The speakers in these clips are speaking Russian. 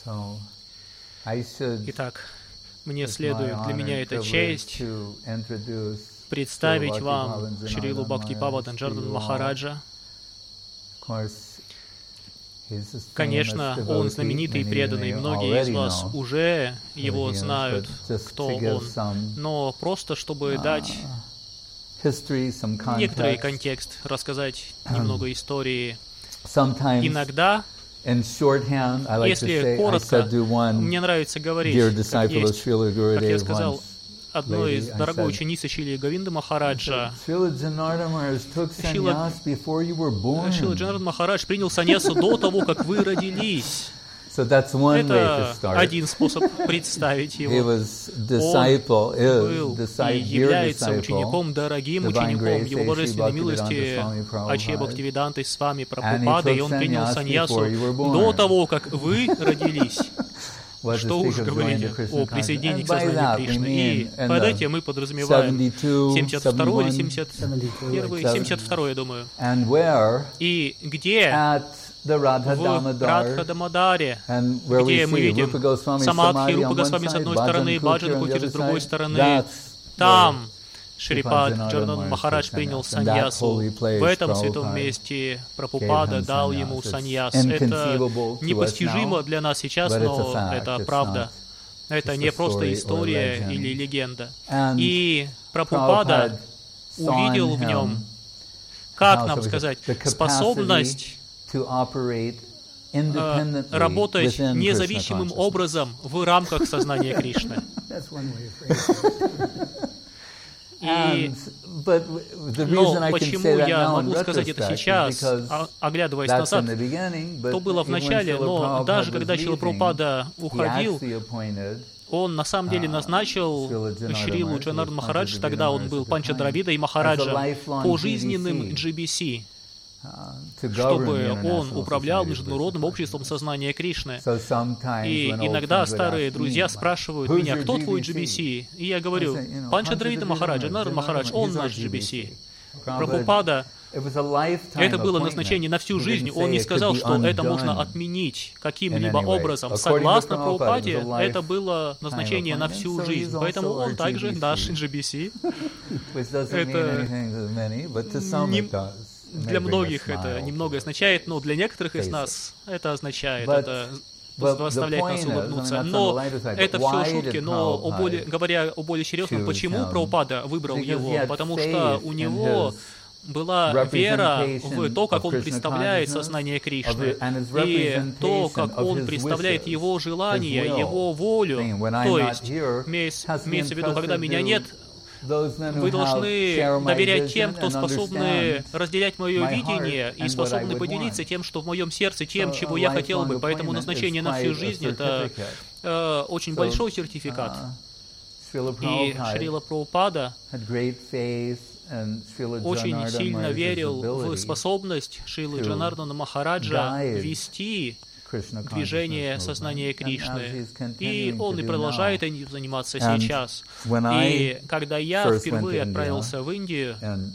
Итак, мне следует, для меня это честь представить вам Шрилу Бхактипавадан Джанардан Махараджа. Конечно, он знаменитый и преданный, многие из вас уже его знают, кто он, но просто чтобы дать некоторый контекст, рассказать немного истории. Иногда, если коротко, мне нравится говорить, как есть, как я сказал, одной из дорогой ученицы Шрили Говинды Махараджа. Шрила Джанардан Махарадж принял саньясу до того, как вы родились. Это один способ представить его. Он был и является учеником, дорогим учеником Его Божественной милости Аче Бхактивиданты с вами Прабхупады, и он принял саньясу до того, как вы родились. Что уж говорить о присоединении к сознанию Кришны. И под этим мы подразумеваем 72 или 71, 72, я думаю. И где в Радха-Дамадаре, где мы видим Самадхи Рупа Госвами с одной стороны, Баджан Кутир с другой стороны, там Шрипад Джанардан Махарадж принял саньясу. В этом святом месте Прабхупада дал ему саньяс. Это непостижимо для нас сейчас, но это правда. Это не просто история или легенда. И Прабхупада увидел в нем, как нам сказать, способность работать независимым образом в рамках сознания Кришны. Но почему я могу сказать это сейчас, оглядываясь назад, то было в начале, но даже когда Шрила Прабхупада уходил, он на самом деле назначил Шрилу Джанардан Махараджа, тогда он был Панчадравидой Махараджа, пожизненным GBC, чтобы он управлял Международным обществом сознания Кришны. И иногда старые друзья спрашивают меня, кто твой GBC? И я говорю, Панчадравида Махараджа, Джанардан Махарадж, он наш GBC. Прабхупада, это было назначение на всю жизнь. Он не сказал, что это можно отменить каким-либо образом. Согласно Прабхупаде, это было назначение на всю жизнь. Поэтому он также наш GBC. Это для многих это немного означает, но для некоторых из нас это означает, это заставляет нас улыбнуться. Но это все шутки, но говоря о более серьезном, почему Прабхупада выбрал его? Потому что у него была вера в то, как он представляет сознание Кришны, и то, как он представляет его желания, его волю. То есть, имеется в виду, когда меня нет, вы должны доверять тем, кто способны разделять мое видение и способны поделиться тем, что в моем сердце, тем, чего я хотел бы. Поэтому назначение на всю жизнь — это очень большой сертификат. И Шрила Прабхупада очень сильно верил в способность Шрилы Джанардана Махараджа вести движение сознания Кришны. И он и продолжает этим заниматься сейчас. И когда я впервые отправился в Индию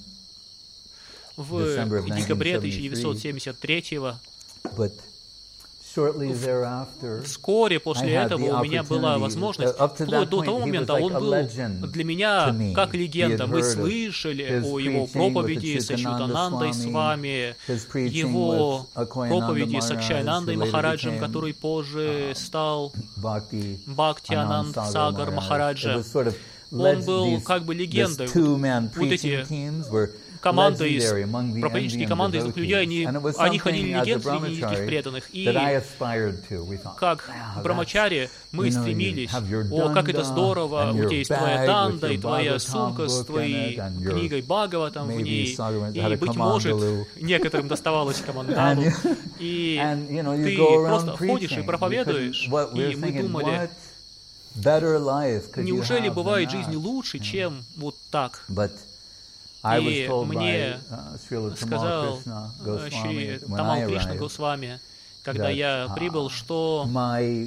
в декабре 1973-го, вскоре после этого у меня была возможность, вплоть до того момента он был для меня как легенда. Мы слышали о его проповеди с Ачютанандой с вами, его проповеди с Акшаянандой Махараджем, который позже стал Бхактиананд Сагар Махараджа. Он был как бы легендой. Вот эти команда проповеднические команды из двух людей, они ходили легенд среди великих преданных. И как брамачари мы стремились, как это здорово, у тебя есть твоя данда и твоя сумка с твоей книгой Бхагаватам в ней, и, быть может, некоторым доставалось командану, и ты просто ходишь и проповедуешь, и мы думали, неужели бывает жизнь лучше, чем вот так? И мне сказал Шри Тамал Кришна Госвами, когда я прибыл, что мое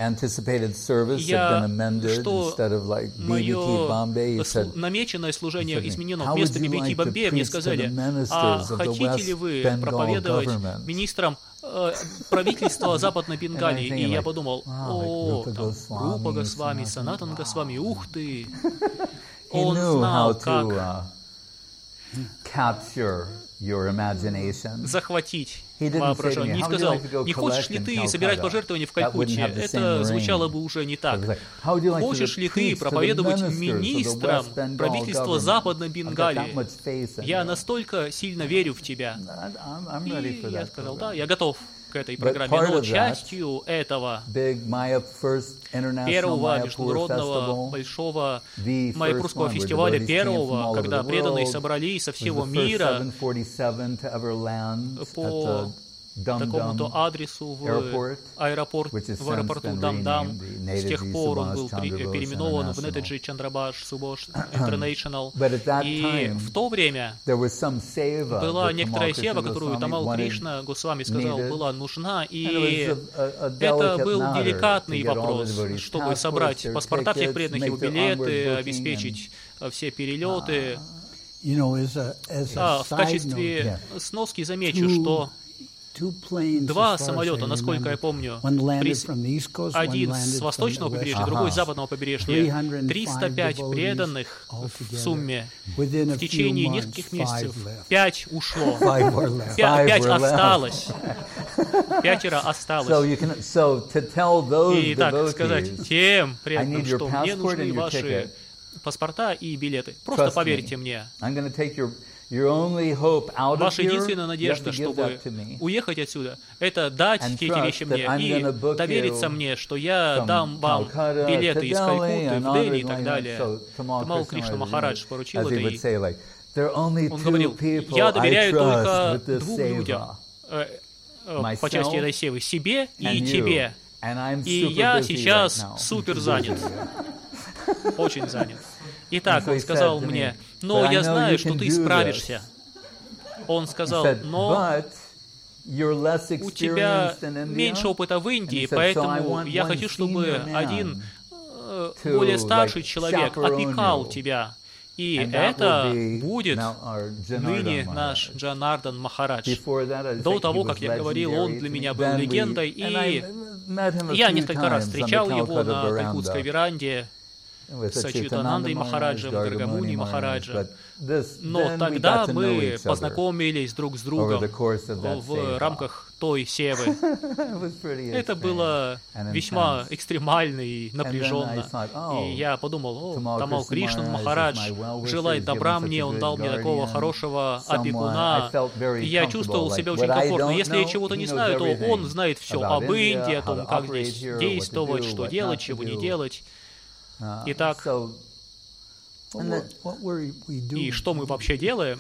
намеченное служение изменено. Вместо BBT Бомбея мне сказали, а хотите ли вы проповедовать министрам правительства Западной Бенгалии? И я подумал, там Рупа Госвами, Санатан Госвами, ух ты! Он знал, как захватить воображение. Не сказал, не хочешь ли ты собирать пожертвования в Калькутте? Это звучало бы уже не так. Хочешь ли ты проповедовать министрам правительства Западной Бенгалии? Я настолько сильно верю в тебя. И я сказал, да, я готов к этой программе. Но частью этого первого международного большого майяпурского фестиваля, первого, когда преданные собрались со всего мира по такому-то адресу в аэропорту Дам-Дам. С тех пор он был переименован в Нетаджи Чандрабаш Субош International. И в то время была некоторая сева, которую Тамал Кришна Госвами сказал, была нужна, и это был деликатный вопрос, чтобы собрать паспорта всех преданных, его билеты, обеспечить все перелеты. В качестве сноски замечу, что два самолета, насколько я помню, один с восточного побережья, другой с западного побережья, 305 преданных в сумме в течение нескольких месяцев. 5 ушло, 5 осталось. 5 осталось. И так сказать тем преданным, что мне нужны ваши паспорта и билеты. Просто поверьте мне. Ваша единственная надежда, чтобы уехать отсюда, это дать эти вещи мне и довериться мне, что я дам вам билеты из Калькутты в Дели и так далее. Тамал Кришна Махарадж поручил это, и он говорил, я доверяю только двум людям по части этой севы, себе и тебе. И я сейчас супер занят, очень занят. Итак, он сказал мне, но я знаю, что ты справишься. Он сказал, но у тебя меньше опыта в Индии, поэтому я хочу, чтобы один более старший человек опекал тебя. И это будет ныне наш Джанардан Махарадж. До того, как я говорил, он для меня был легендой, и я несколько раз встречал его на калькутской веранде с Ачитанандой Махараджем, Гаргамуни Махараджем. Но тогда мы познакомились друг с другом в рамках той севы. Это было весьма экстремально и напряженно. И я подумал, Тамал Кришнан Махарадж желает добра мне, он дал мне такого хорошего опекуна. И я чувствовал себя очень комфортно. Если я чего-то не знаю, то он знает все об Индии, о том, как здесь действовать, что делать, чего не делать. Итак, и что мы вообще делаем?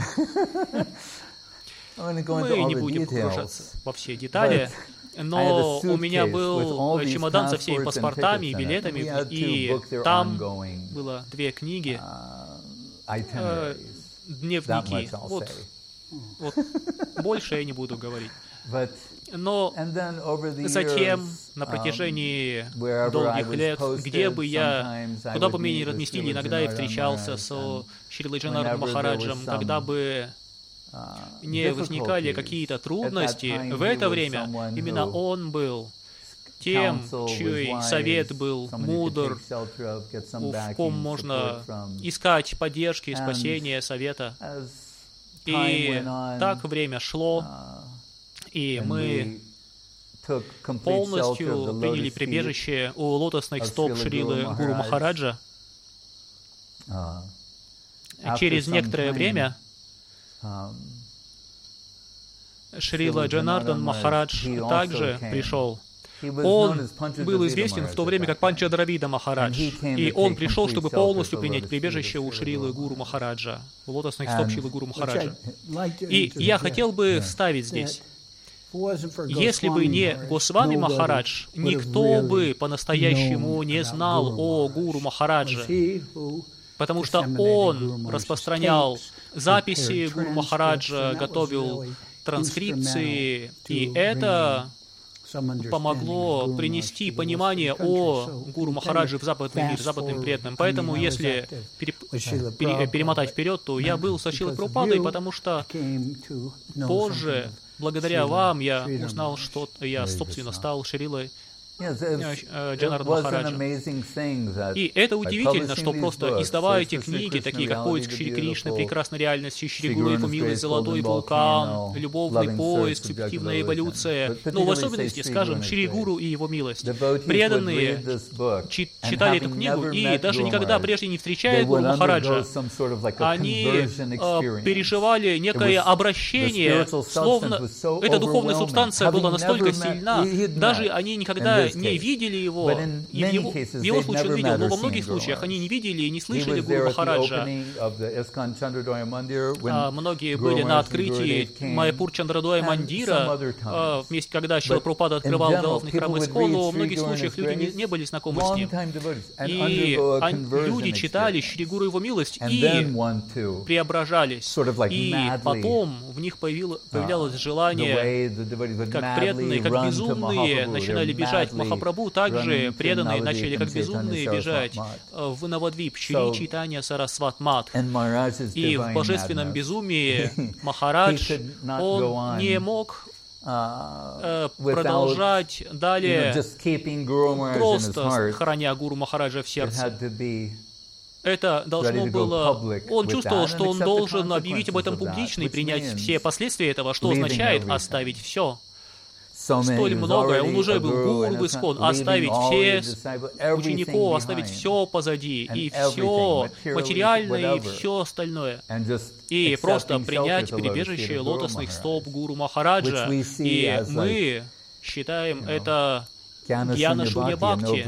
Мы не будем погружаться во все детали, но у меня был чемодан со всеми паспортами и билетами, и там было 2 книги, дневники. Вот больше я не буду говорить. Но затем, на протяжении долгих лет, где бы я, куда бы меня ни разместили, иногда я встречался с Шрилой Джанардом Махараджем, когда бы не возникали какие-то трудности, в это время именно он был тем, чей совет был мудр, в ком можно искать поддержки, спасения, совета. И так время шло, и мы полностью приняли прибежище у лотосных стоп Шрилы Гуру Махараджа. Через некоторое время Шрила Джанардан Махарадж также пришел. Он был известен в то время как Панчадравида Махарадж, и он пришел, чтобы полностью принять прибежище у Шрилы Гуру Махараджа, у лотосных стоп Шрилы Гуру Махараджа. И я хотел бы вставить здесь, если бы не Госвами Махарадж, никто бы по-настоящему не знал о Гуру Махараджа, потому что он распространял записи Гуру Махараджа, готовил транскрипции, и это помогло принести понимание о Гуру Махараджи в западный мир, западным преданным. Поэтому, если перемотать вперед, то я был со Шрилой Прабхупадой, потому что позже, благодаря вам, я узнал, что я, собственно, стал Шрилой Джанарда Махараджа. И это удивительно, что просто издавая эти книги, такие как «Поиск Шри Кришны», «Прекрасная реальность», «Шри Гуру, его милость», «Золотой вулкан», «Любовный поиск», «Субъективная эволюция», ну, в особенности, скажем, «Шри Гуру и его милость». Преданные читали эту книгу и даже никогда прежде не встречая Гуру Махараджа, они переживали некое обращение, словно эта духовная субстанция была настолько сильна, даже они никогда не видели его, и в его случае он видел, но во многих случаях они не видели и не слышали Гуру Махараджа. Многие были на открытии Майяпур Чандрадоя Мандира, вместе, когда Шрила Прабхупада открывал главный храм Искон, но в многих случаях люди не были знакомы с ним. И люди читали Шри Гуру его милость и преображались. И потом в них появлялось желание, как преданные, как безумные, начинали бежать в Махапрабху, также преданные начали как безумные бежать в Навадвип, Шри Чайтанья Сарасват Мат. И в божественном безумии Махарадж, он не мог продолжать далее, просто храня Гуру Махараджа в сердце. Это должно было... Он чувствовал, что он должен объявить об этом публично и принять все последствия этого, что означает оставить все. Столь многое, он уже был гуру в Искон, оставить всех учеников, оставить все позади, и все материальное, и все остальное, и просто принять прибежище лотосных стоп Гуру Махараджа, и мы считаем это Гьяна Шунья Бхакти.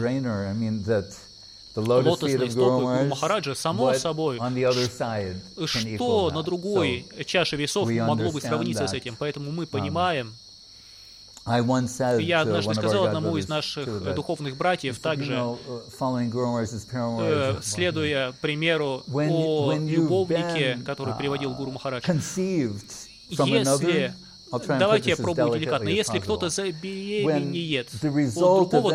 Лотосные стопы Гуру Махараджа, само собой, что на другой чаше весов могло бы сравниться с этим, поэтому мы понимаем. Я однажды сказал одному из наших духовных братьев, также, следуя примеру о любовнике, который приводил Гуру Махарадж, если... Давайте я пробую деликатно. Если кто-то забеременеет от другого,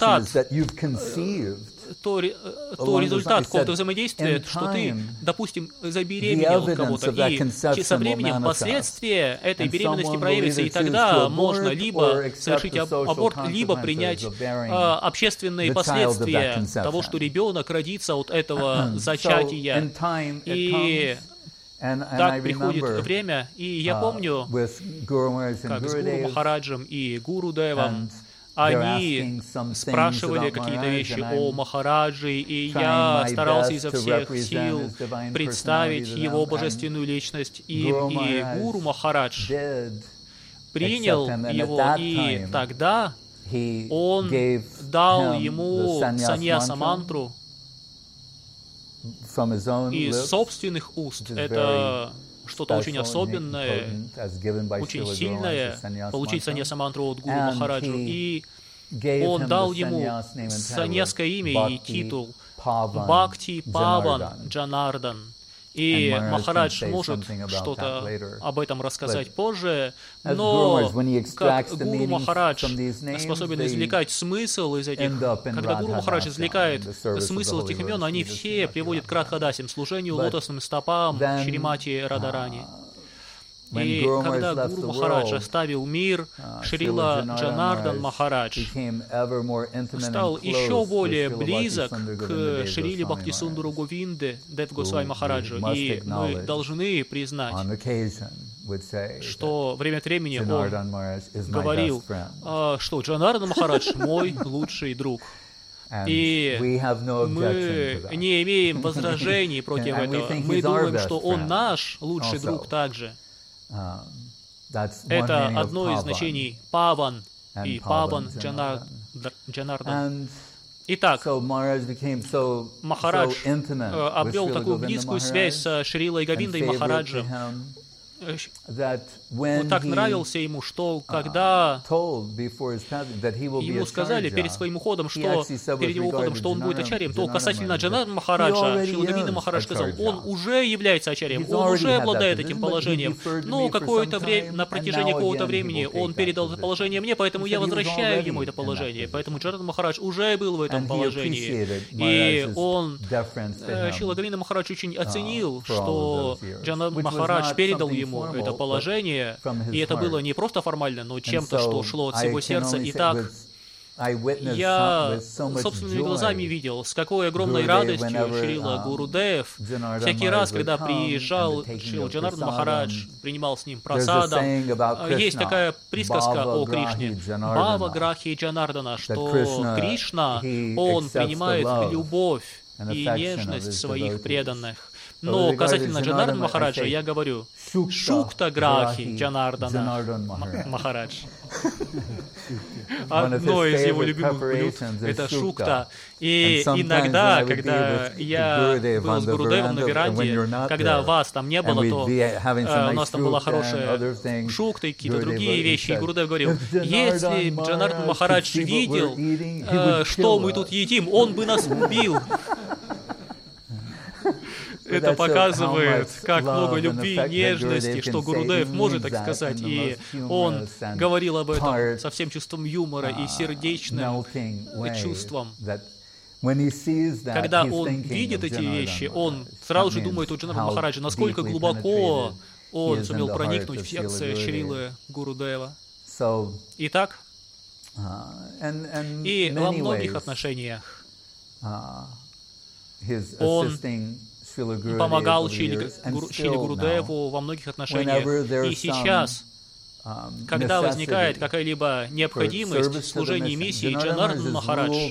то результат какого-то взаимодействия, что ты, допустим, забеременел от кого-то, и со временем последствия этой беременности проявятся, и тогда можно либо совершить аборт, либо принять общественные последствия того, что ребенок родится от этого зачатия. И так приходит время, и я помню, как с Гуру Махараджем и Гуру Девом они спрашивали какие-то вещи о Махараджи, и я старался изо всех сил представить его божественную личность им, и Гуру Махарадж принял его, и тогда он дал ему саньяса-мантру из собственных уст. Это что-то очень особенное, очень сильное, получить саньяса-мантру от Гуру Махараджу. И он дал ему саньяское имя и титул Бхакти Паван Джанардан. И Махарадж может что-то об этом рассказать позже, но как Гуру Махарадж способен извлекать смысл из этих, когда Гуру Махарадж извлекает смысл этих имен, они все приводят к Радхадасим, служению лотосным стопам Шримати Радарани. И когда Гуру Махарадж оставил мир, Шрила Джанардан Махарадж стал еще более близок к Шриле Бхактисундару Говинде Дев Госвами Махараджу. И мы должны признать, что время от времени он говорил, что Джанардан Махарадж мой лучший друг. И мы не имеем возражений против этого. Мы думаем, что он наш лучший друг также. Это одно из значений Паван и Паван Джанардан. Итак, Махарадж обрел такую близкую связь с Шрилой Говиндой Махараджем, так нравился ему, что когда ему сказали перед своим уходом, что перед его уходом, что он будет ачарьем, то касательно Джанарда Махараджа, Шрила Говинда Махарадж сказал, он уже является ачарьем, он уже обладает этим положением, но какое-то время, на протяжении какого-то времени он передал это положение мне, поэтому я возвращаю ему это положение. Поэтому Джанарда Махарадж уже был в этом положении. И он, Шрила Говинда Махарадж очень оценил, что Джанарда Махарадж передал ему это положение, и это было не просто формально, но чем-то, что шло от всего сердца. Итак, я собственными глазами видел, с какой огромной радостью Шрила Гурудев всякий раз, когда приезжал Шрила Джанардан Махарадж, принимал с ним прасадам. Есть такая присказка о Кришне, Бхава Грахи Джанардана, что Кришна, он принимает любовь и нежность своих преданных. Но касательно Джанардана Махараджа я говорю Шукта Грахи Джанардана Махарадж. Одно из его любимых блюд — это шукта. И иногда, когда я был с Гурудевом на веранде, когда вас там не было, то у нас там была хорошая шукта и какие-то другие вещи. И Гурудев говорил, если Джанардан Махарадж видел, что мы тут едим, он бы нас убил. Это показывает, как много любви и нежности, что Гурудев может так сказать. И он говорил об этом со всем чувством юмора и сердечным чувством. Когда он видит эти вещи, он сразу же думает о Джанардан Махараджа, насколько глубоко он сумел проникнуть в сердце Шрилы Гурудева. Итак, и во многих отношениях он помогал Шриле Гурудеву во многих отношениях. И сейчас, когда возникает какая-либо необходимость в служении миссии, Джанардан Махарадж,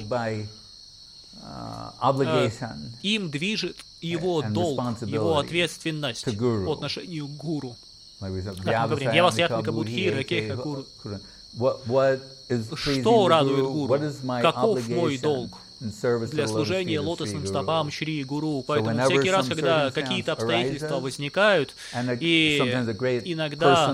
им движет его долг, его ответственность по отношению к гуру. Как мы говорим, Явасьятмика Будхи Ракеха Гуру. Что радует гуру? Каков мой долг для служения лотосным стопам Шри Гуру? Поэтому всякий раз, когда какие-то обстоятельства возникают, и иногда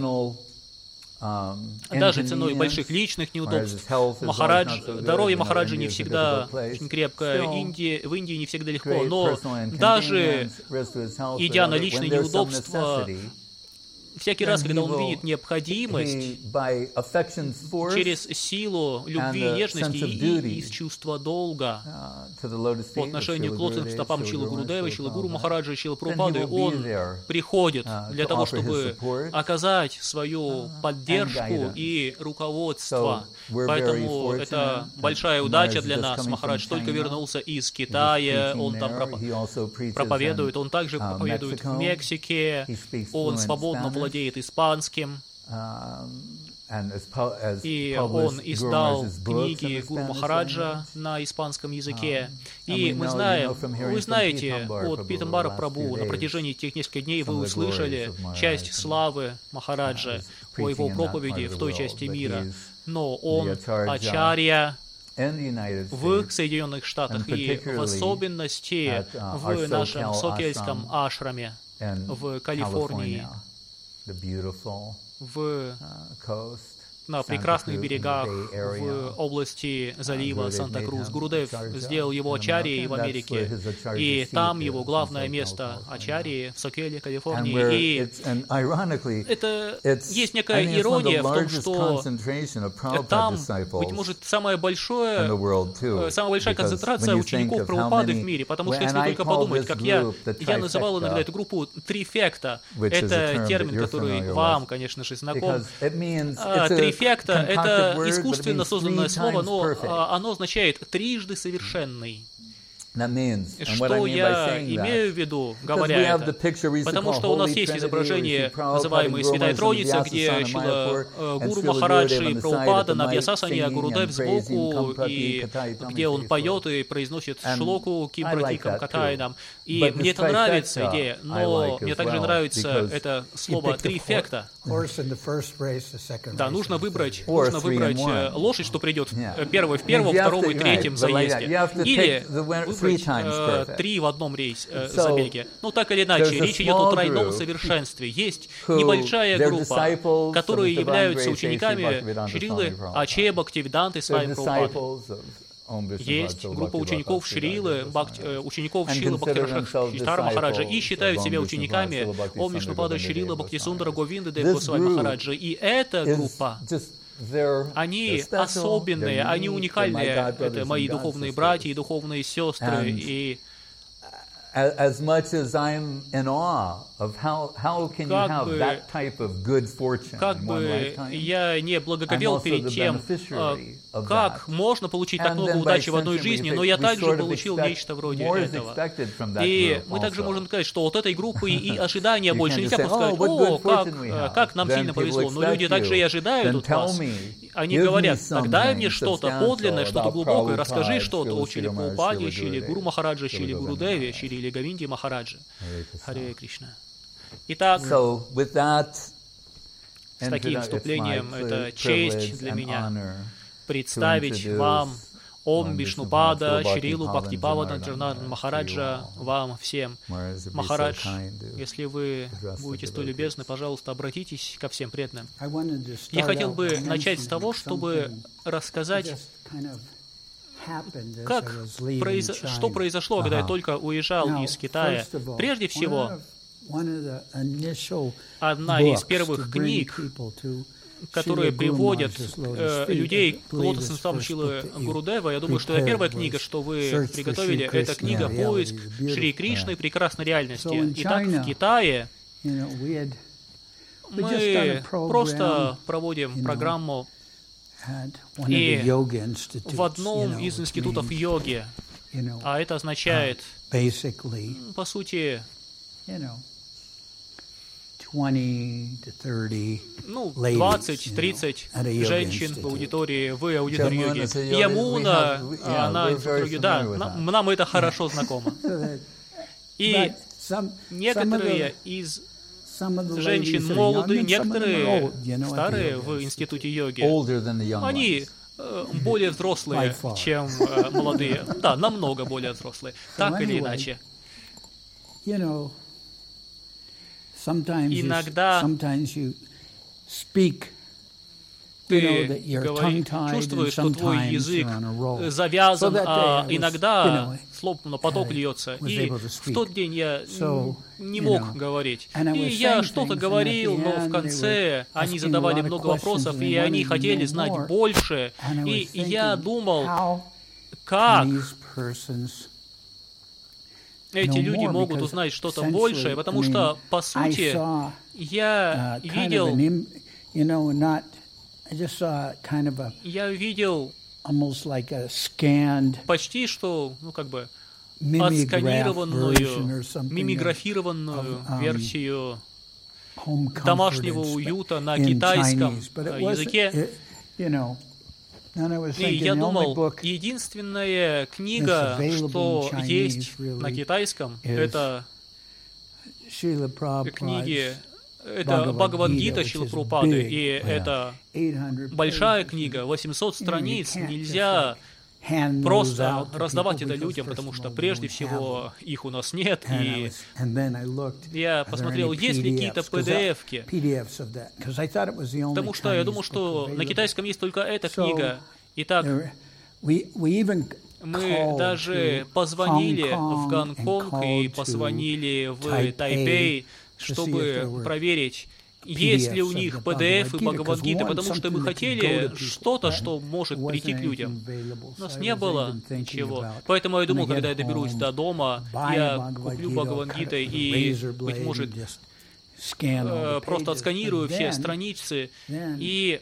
даже ценой больших личных неудобств, здоровье Махараджа не всегда очень крепкое, в Индии не всегда легко, но даже идя на личные неудобства, всякий раз, когда он видит необходимость через силу любви и нежности и из чувства долга по отношению к лотосным стопам Шрилы Гурудева, Шрилы Гуру Махараджа, Шрилы Прабхупады, он приходит для того, чтобы оказать свою поддержку и руководство. Поэтому это большая удача для нас. Махарадж только вернулся из Китая, он там проповедует, он также проповедует в Мексике, он свободно владеет испанским, и он издал книги Гуру Махараджа на испанском языке. И мы знаем, вы знаете, от Питамбара Прабху на протяжении этих нескольких дней вы услышали часть славы Махараджа о его проповеди в той части мира. Но он ачарья в Соединенных Штатах и в особенности в нашем Сокельском ашраме в Калифорнии, на прекрасных берегах в области залива Санта-Крус. Гурудев сделал его ачарьей в Америке, и там его главное место ачарьи в Сокеле, Калифорнии. И это есть некая ирония в том, что там, быть может, самая большая концентрация учеников Прабхупады в мире, потому что если только подумать, как я называл иногда эту группу трифекта, это термин, который вам, конечно же, знаком. Трифекта — это искусственно созданное слово, но оно означает «трижды совершенный». Что я имею в виду, говоря это? Потому что у нас есть изображение, называемое Святой Троицы, где Шрила Гуру Махарадж и Прабхупада на Вьясасане, а Гурудев сбоку, и где он поет и произносит шлоку Ким Пратикам Катайнам. И мне это нравится идея, но мне также нравится это слово «трифекта». Да, нужно выбрать лошадь, что придет первой в первом, втором и третьем заезде. Или быть 3 в одном забеге. Ну, так или иначе, речь идет о тройном совершенстве. Есть небольшая группа, которые являются учениками Шрилы Ачея Бхактивиданты Свами Прабхупады. Есть группа учеников Шрилы, учеников Шрилы Бхактивинода Махараджа и считают себя учениками Ом Вишнупада Шрила Бхактисундара Говинды Дев Госвами Махараджа. И эта группа, они особенные, они уникальные. Это мои духовные братья и духовные сестры. И as much as I'm in awe of how can you have that type of good fortune in one lifetime. Я не благоговел перед тем, как можно получить так много удачи в одной жизни, но я также получил нечто вроде этого. И мы также можем сказать, что от этой группы и ожидания больше. Нельзя просто сказать, как нам сильно повезло. Но люди также и ожидают от вас. Они говорят, дай мне что-то подлинное, что-то глубокое, расскажи что-то о Шриле Прабхупаде, Шриле Гуру Махараджа, Шриле Гурудеве, Шриле Говинде Махараджа. Харе Кришна. Итак, с таким вступлением это честь для меня представить вам Ом Вишнупада, Шрилу Бхактипавана Джанардан Махараджа, вам всем. Махарадж, если вы будете столь любезны, пожалуйста, обратитесь ко всем преданным. Я хотел бы начать с того, чтобы рассказать, что произошло, когда я только уезжал из Китая. Прежде всего, одна из первых книг, которые приводят людей к лотосным стопам Шрилы Гурудева. Я думаю, что это первая книга, что вы приготовили. Это книга «Поиск Шри Кришны. Прекрасной реальности». Итак, в Китае мы просто проводим программу и в одном из институтов йоги, а это означает, по сути, 20-30 женщин в аудитории, вы аудитории йоги. Ямуна, она йоги, да, нам это хорошо знакомо. И некоторые из женщин молодые, некоторые старые в институте йоги, они более взрослые, чем молодые. Да, намного более взрослые. Так или иначе. Иногда ты чувствуешь, что твой язык завязан, а иногда словно поток льется. И в тот день я не мог говорить. И я что-то говорил, но в конце они задавали много вопросов, и они хотели знать больше. И я думал, как эти люди могут узнать что-то большее, потому что, по сути, я видел почти что, отсканированную, мимиграфированную версию домашнего уюта на китайском языке. И я думал, единственная книга, что есть на китайском, это книги, это Бхагавад-гита Шрилы Прабхупады, и это большая книга, 800 страниц, нельзя просто раздавать это людям, потому что прежде всего их у нас нет. И я посмотрел, есть ли какие-то PDF-ки, потому что я думал, что на китайском есть только эта книга. Итак, мы даже позвонили в Гонконг и позвонили в Тайпей, чтобы проверить, есть ли у них PDF и Бхагавад-гиты, потому что мы хотели что-то, что может прийти к людям. У нас не было ничего. Поэтому я думал, когда я доберусь до дома, я куплю Бхагавад-гиты и, быть может, просто отсканирую все страницы. И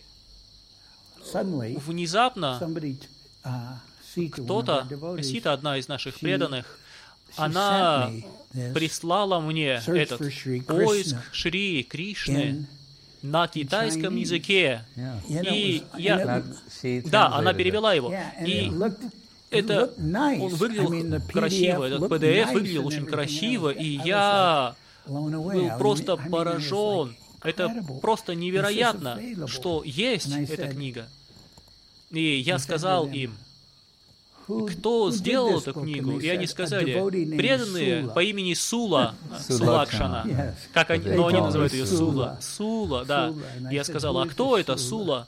внезапно кто-то, Сита, одна из наших преданных, она прислала мне этот поиск Шри Кришны на китайском языке. И я... Да, она перевела его. И это... Он выглядел красиво, этот PDF выглядел очень красиво, и я был просто поражен. Это просто невероятно, что есть эта книга. И я сказал им, кто сделал эту книгу, и они сказали, преданные по имени Сула, Сулакшана, но они называют ее Сула. Сула, да. Я сказал, а кто это Сула?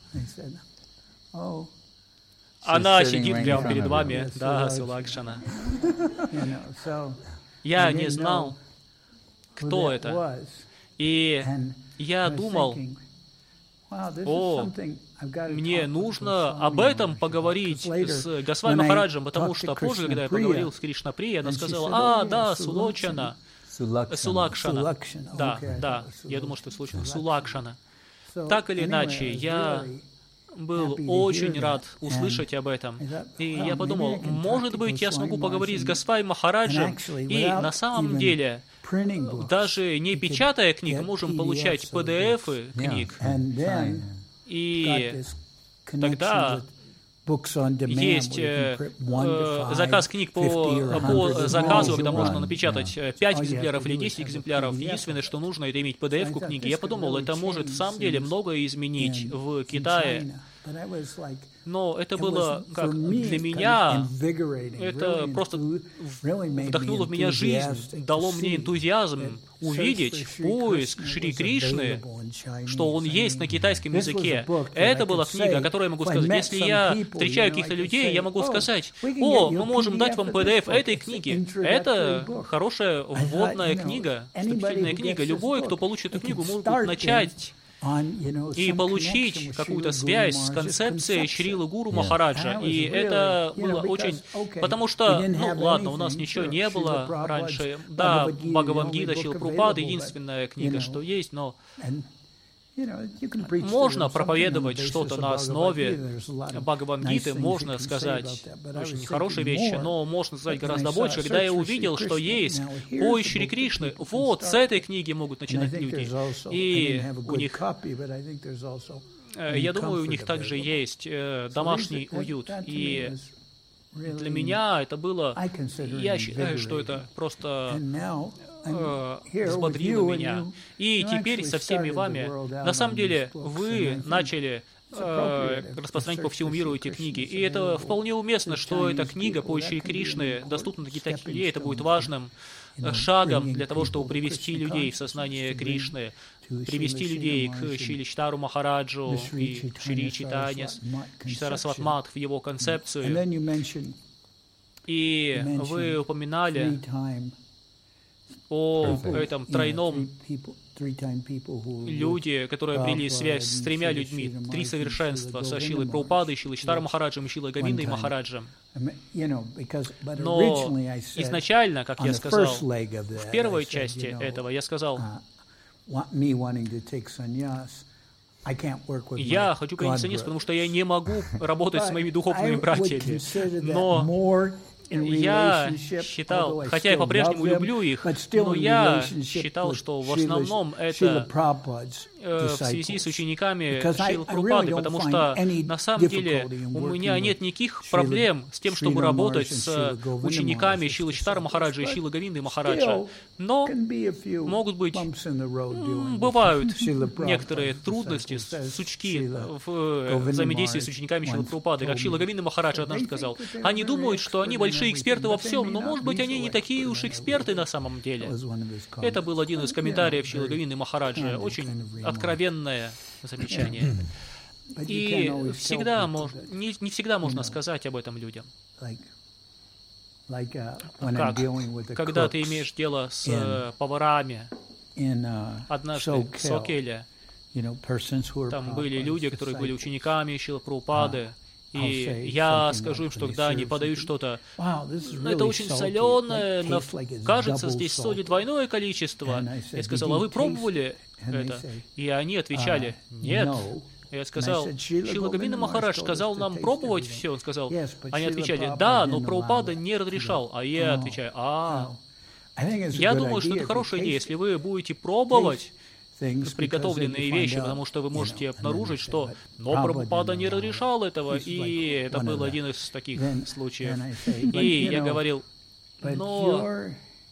Она сидит прямо перед вами, да, Сулакшана. Я не знал, кто это. И я думал, мне нужно об этом поговорить с Госвами Махараджем, потому что позже, когда я поговорил с Кришнаприей, она сказала, да, Сулакшана. Да, я думал, что это Сулакшана. Так или иначе, я был очень рад услышать об этом. И я подумал, может быть, я смогу поговорить с Госвами Махараджем, и на самом деле, даже не печатая книг, можем получать PDF-ы книг. И тогда есть заказ книг по заказу, когда можно напечатать 5 экземпляров или 10 экземпляров. Единственное, что нужно, это иметь PDF-ку книги. Я подумал, это может в самом деле многое изменить в Китае. Но это было как для меня, это просто вдохнуло в меня жизнь, дало мне энтузиазм увидеть поиск Шри Кришны, что он есть на китайском языке. Это была книга, о которой я могу сказать. Если я встречаю каких-то людей, я могу сказать, мы можем дать вам PDF этой книги. Это хорошая вводная книга, вступительная книга. Любой, кто получит эту книгу, может начать и получить какую-то связь с концепцией Шрилы Гуру Махараджа. И это было очень... Потому что, ладно, у нас ничего не было раньше. Да, Бхагавад-гита Шрилы Прабхупады, единственная книга, что есть, но... Можно проповедовать что-то на основе Бхагавад-гиты, можно сказать очень нехорошие вещи, но можно сказать гораздо больше. Когда я увидел, что есть поиск Шри Кришны, вот с этой книги могут начинать люди. И у них, я думаю, у них также есть домашний уют. И для меня это было, я считаю, что это просто взбодрило меня. И теперь со всеми вами, на самом деле, вы начали распространять по всему миру эти книги. И это вполне уместно, что эта книга по Шри Кришне доступна для китайских людей. Это будет важным шагом для того, чтобы привести людей в сознание Кришны, привести людей к Шри Читару Махараджу и Шри Чайтанье Сарасвати Мат в его концепцию. И вы упоминали о этом тройном люди, которые обрели связь с тремя людьми, три совершенства, со Шрилой Прабхупадой, Шрилой Читарой Махараджем и Шрилой Говиндой Махараджем. Но изначально, как я сказал, в первой части этого я сказал, я хочу принять саньяс, потому что я не могу работать с моими духовными братьями, но я считал, хотя я по-прежнему люблю их, но я считал, что в основном это в связи с учениками Шрилы Прабхупады, потому что на самом деле у меня нет никаких проблем с тем, чтобы работать с учениками Шрилы Читары Махараджа и Шрилы Говинды Махараджа, но могут быть, бывают некоторые трудности, сучки в взаимодействии с учениками Шрилы Прабхупады, как Шрила Говинда Махараджа однажды сказал. Они думают, что они большие эксперты во всем, но, может быть, они не такие уж эксперты на самом деле. Это был один из комментариев Шрилы Говинды Махараджа, очень откровенное замечание. И всегда не всегда можно сказать об этом людям. Как? Когда ты имеешь дело с поварами, однажды в Сокеле, там были люди, которые были учениками Шрилы Прабхупады, и я скажу им, что когда они подают что-то, это очень соленое, кажется, здесь соли двойное количество. Я сказал, а вы пробовали это? И они отвечали, нет. Я сказал, Шрила Говинда Махарадж сказал нам пробовать все. Он сказал, они отвечали, да, но Прабхупада не разрешал. А я отвечаю, я думаю, что это хорошая идея, если вы будете пробовать приготовленные вещи, потому что вы можете обнаружить, что но Прабхупада не разрешал этого, и это был один из таких случаев. И я говорил, но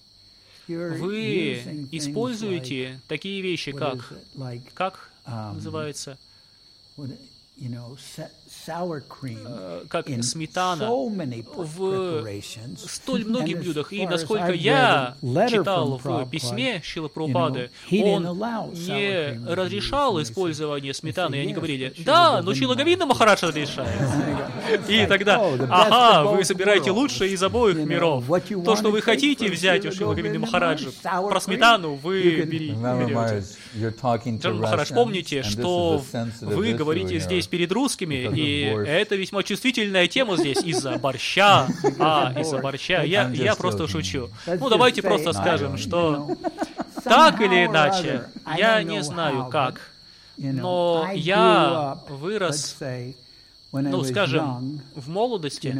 вы используете такие вещи, как называется, как сметана в столь многих блюдах. И насколько я читал в письме Шрилы Прабхупады, он не разрешал использование сметаны, и они говорили: да, но Шрила Говинда Махарадж разрешает. И тогда, ага, вы собираете лучшее из обоих миров. То, что вы хотите взять у Шрилы Говинды Махараджа, про сметану вы берете. Джан Махарадж, помните, что вы говорите здесь перед русскими, и это весьма чувствительная тема здесь из-за борща. Из-за борща. Я просто шучу. Ну, давайте просто скажем, что так или иначе, я не знаю как, но я вырос, ну, скажем, в молодости.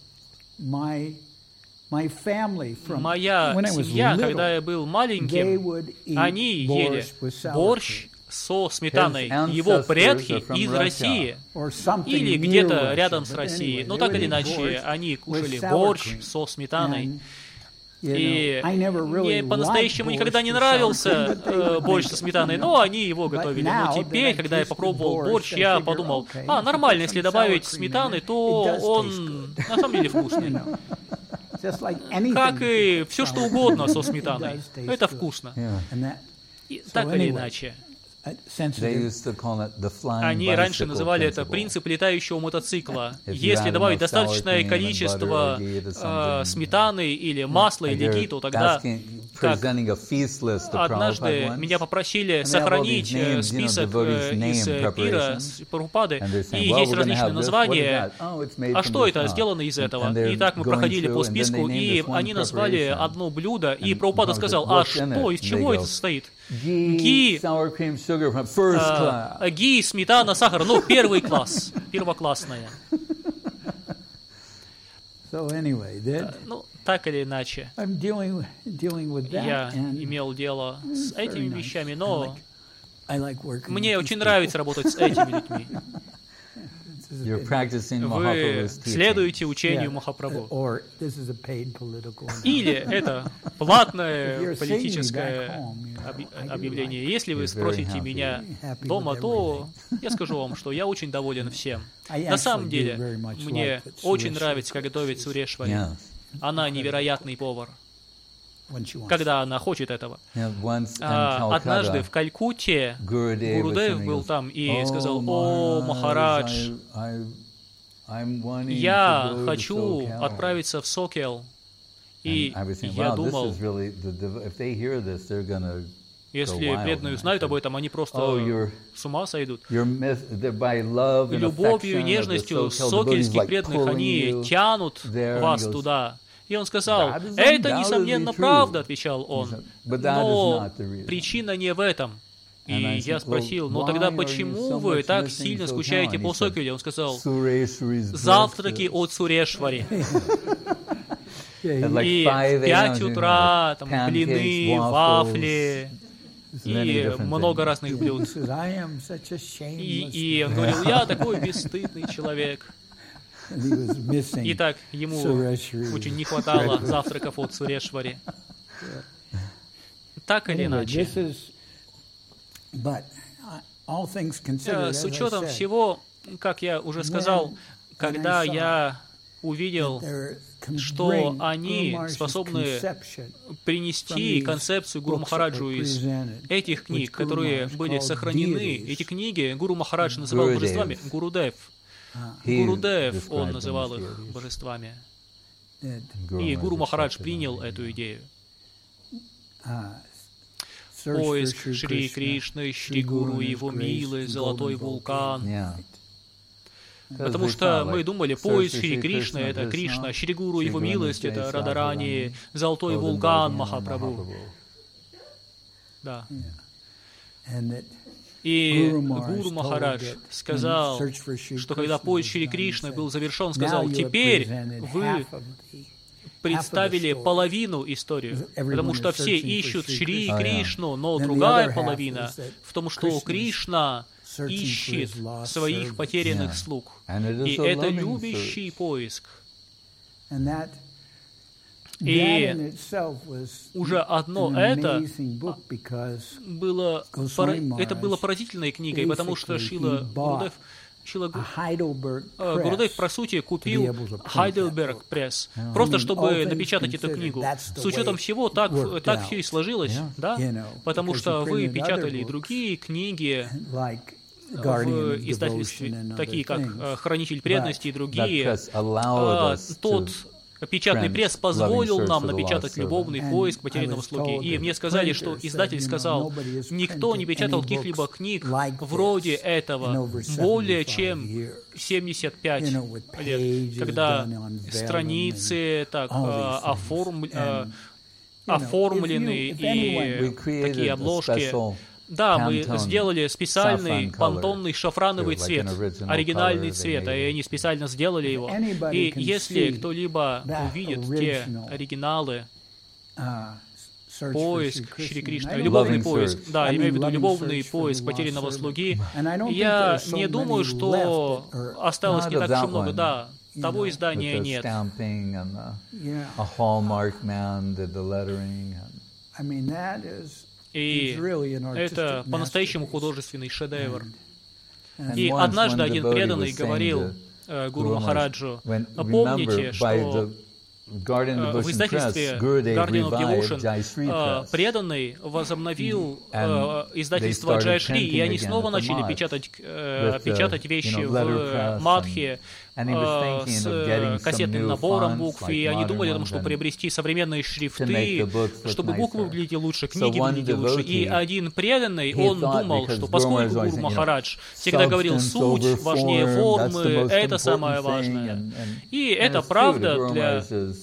Моя семья, когда я был маленьким, они ели борщ со сметаной. Его предки из России или где-то рядом с Россией. Но так или иначе, они кушали борщ со сметаной. И мне по-настоящему никогда не нравился борщ со сметаной, но они его готовили. Но теперь, когда я попробовал борщ, я подумал: нормально, если добавить сметаны, то он на самом деле вкусный. Как и все, что угодно со сметаной. Это вкусно. И так или иначе. Они раньше называли это принцип летающего мотоцикла. Если добавить достаточное количество сметаны или масла или ги, то тогда, как однажды меня попросили сохранить список из пира Прабхупады, и есть различные названия. А что это сделано из этого? И так мы проходили по списку, и они назвали одно блюдо, и Прабхупада сказал: а что, из чего это состоит? Ги, сметана, сахар, ну, первый класс, первоклассная. Ну, так или иначе, я имел дело с этими вещами, но мне очень нравится работать с этими людьми. Вы следуете учению Махапрабху. Или это платное политическое объявление. Если вы спросите меня дома, то я скажу вам, что я очень доволен всем. На самом деле, мне очень нравится, как готовить Сурешвари. Она невероятный повар, когда она хочет этого. Однажды в Калькутте Гурудев был там и сказал: о, Махарадж, я хочу отправиться в Сокел. И я думал, если преданные узнают об этом, они просто с ума сойдут. Любовью и нежностью сокельских преданных они тянут вас туда. И он сказал: это, несомненно, правда, отвечал он, но причина не в этом. И я спросил: но тогда почему вы так сильно скучаете по Сокеле? Он сказал: завтраки от Сурешвари. И в 5 утра там блины, вафли и много разных блюд. И он говорил: я такой бесстыдный человек. Итак, ему очень не хватало завтраков от Сурешвари. Так или иначе, с учетом всего, как я уже сказал, когда я увидел, что они способны принести концепцию Гуру Махараджу из этих книг, которые были сохранены. Эти книги Гуру Махарадж называл божествами. Гурудев, он называл их божествами. И Гуру Махарадж принял эту идею. Поиск Шри Кришны, Шри Гуру, его милость, золотой вулкан. Потому что мы думали, поиск Шри Кришны — это Кришна, Шри Гуру, его милость — это Радарани, золотой вулкан Махапрабху. Да. И Гуру Махарадж сказал, что когда поиск Шри Кришны был завершен, сказал: теперь вы представили половину историю, потому что все ищут Шри Кришну, но другая половина в том, что Кришна ищет своих потерянных слуг. И это любящий поиск. И уже одно это было поразительной книгой, потому что Шрила Гурудев Гурудев, по сути, купил Heidelberg Press, просто чтобы напечатать эту книгу. С учетом всего, так все и сложилось, да? Потому что вы печатали другие книги в издательстве, такие как «Хранитель преданности» и другие. Тот печатный пресс позволил нам напечатать «Любовный поиск потерянного слуги». И мне сказали, что издатель сказал, никто не печатал каких-либо книг вроде этого более чем 75 лет, когда страницы так оформлены и такие обложки. Да, мы сделали специальный пантонный шафрановый цвет, оригинальный цвет, и они специально сделали его. И если кто-либо увидит те оригиналы, поиск Шри Кришны, любовный поиск, да, имею в виду любовный поиск потерянного слуги, я не думаю, что осталось не так уж много, да, того издания нет. И это по-настоящему художественный шедевр. И однажды один преданный говорил Гуру Махараджу, помните, что в издательстве Guardian of Devotion преданный возобновил издательство Джай-Шри, и они снова начали печатать вещи в Мадхе с кассетным набором букв, и они думали о том, что приобрести современные шрифты, чтобы буквы выглядели лучше, книги выглядели лучше. И один преданный, он думал, что поскольку Гуру Махарадж всегда говорил, суть важнее формы, это самое важное. И это правда для...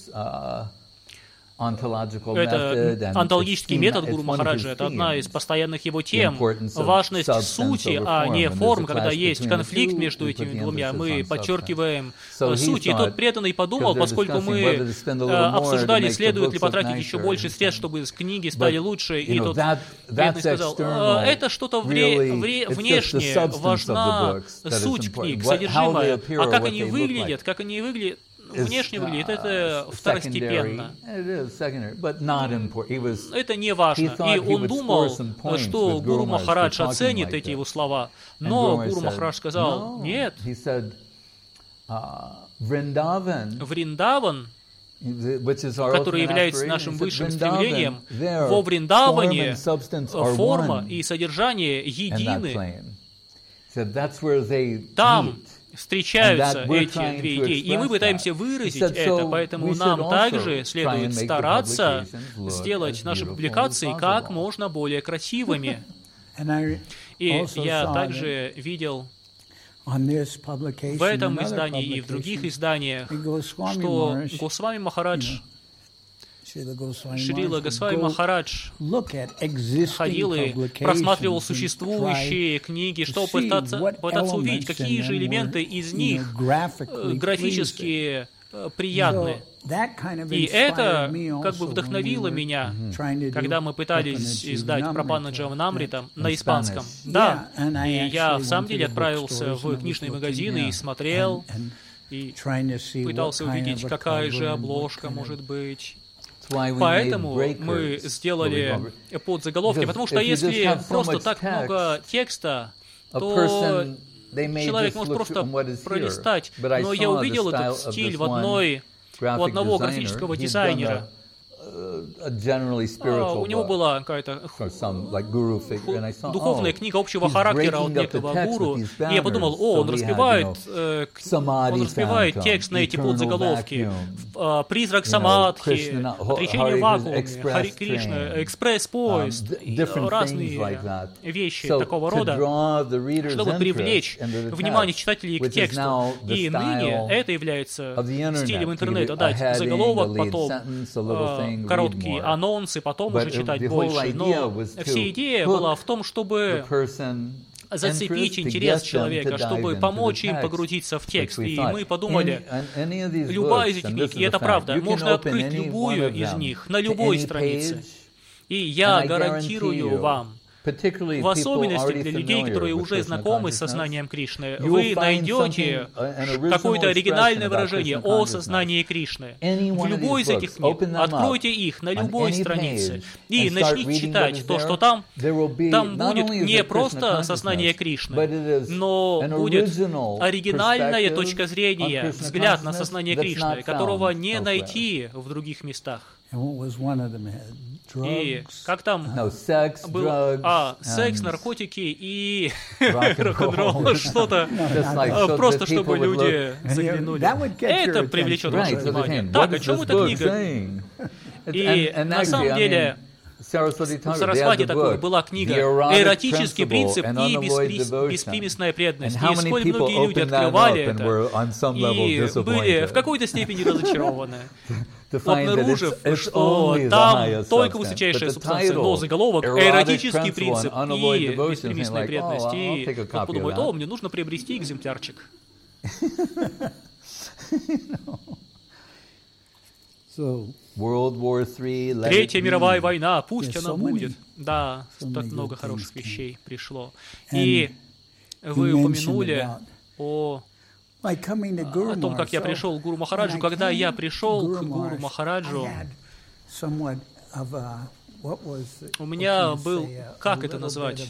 Это онтологический метод Гуру Махараджа, это одна из постоянных его тем. Важность сути, а не форм, когда есть конфликт между этими двумя. Мы подчеркиваем суть. И тот преданный подумал, поскольку мы обсуждали, следует ли потратить еще больше средств, чтобы книги стали лучше, и тот преданный сказал, это что-то внешнее, важна суть книг, содержимое, а как они выглядят, внешне выглядит, это второстепенно. Это не важно. И он думал, что Гуру Махарадж оценит эти его слова. Но Гуру Махарадж сказал, нет. Вриндаван, который является нашим высшим стремлением, во Вриндаване форма и содержание едины. Там встречаются эти две идеи, и мы пытаемся выразить это, поэтому нам также следует стараться сделать наши публикации как можно более красивыми. И я также видел в этом издании и в других изданиях, что Госвами Махарадж, Шрила Госвами Махарадж ходил и просматривал существующие книги, чтобы пытаться увидеть, какие же элементы из них графически приятны. И это как бы вдохновило меня, когда мы пытались издать Прапанна Дживанамрита на испанском. Да, и я в самом деле отправился в книжные магазины и смотрел, и пытался увидеть, какая же обложка может быть. Поэтому мы сделали подзаголовки, потому что если просто так много текста, то человек может просто пролистать. Но я увидел этот стиль у одного графического дизайнера. У него была какая-то духовная книга общего характера от некого гуру, и я подумал, он распевает текст на эти подзаголовки. Призрак Самадхи, отречение в вакууме, Хари Кришна, экспресс-поезд, разные вещи такого рода, чтобы привлечь внимание читателей к тексту. И ныне это является стилем интернета, дать заголовок, потом короткие анонсы, потом уже читать больше. Но вся идея была в том, чтобы зацепить интерес человека, чтобы помочь им погрузиться в текст. И мы подумали, любая из этих книг, и это правда, можно открыть любую из них на любой странице. И я гарантирую вам, в особенности для людей, которые уже знакомы с сознанием Кришны, вы найдете какое-то оригинальное выражение о сознании Кришны. В любой из этих книг. Откройте их на любой странице и начните читать то, что там будет не просто сознание Кришны, но будет оригинальная точка зрения, взгляд на сознание Кришны, которого не найти в других местах. И как там было? Секс, наркотики и рок-н-ролл, что-то, просто чтобы люди заглянули. Это привлечет ваше внимание. Так, о чем эта книга? И на самом деле в Сарасвати такой была книга «Эротический принцип и беспримесная преданность». И сколь многие люди открывали это и были в какой-то степени разочарованы, обнаружив, что там только высочайшая субстанция, но заголовок «Эротический принцип и беспримесная преданность». И кто подумает: о, мне нужно приобрести экземплярчик. Третья мировая война, пусть она будет. Да, так много хороших вещей пришло. И вы упомянули о том, как я пришел к Гуру Махараджу. Когда я пришел к Гуру Махараджу, у меня был, как это назвать,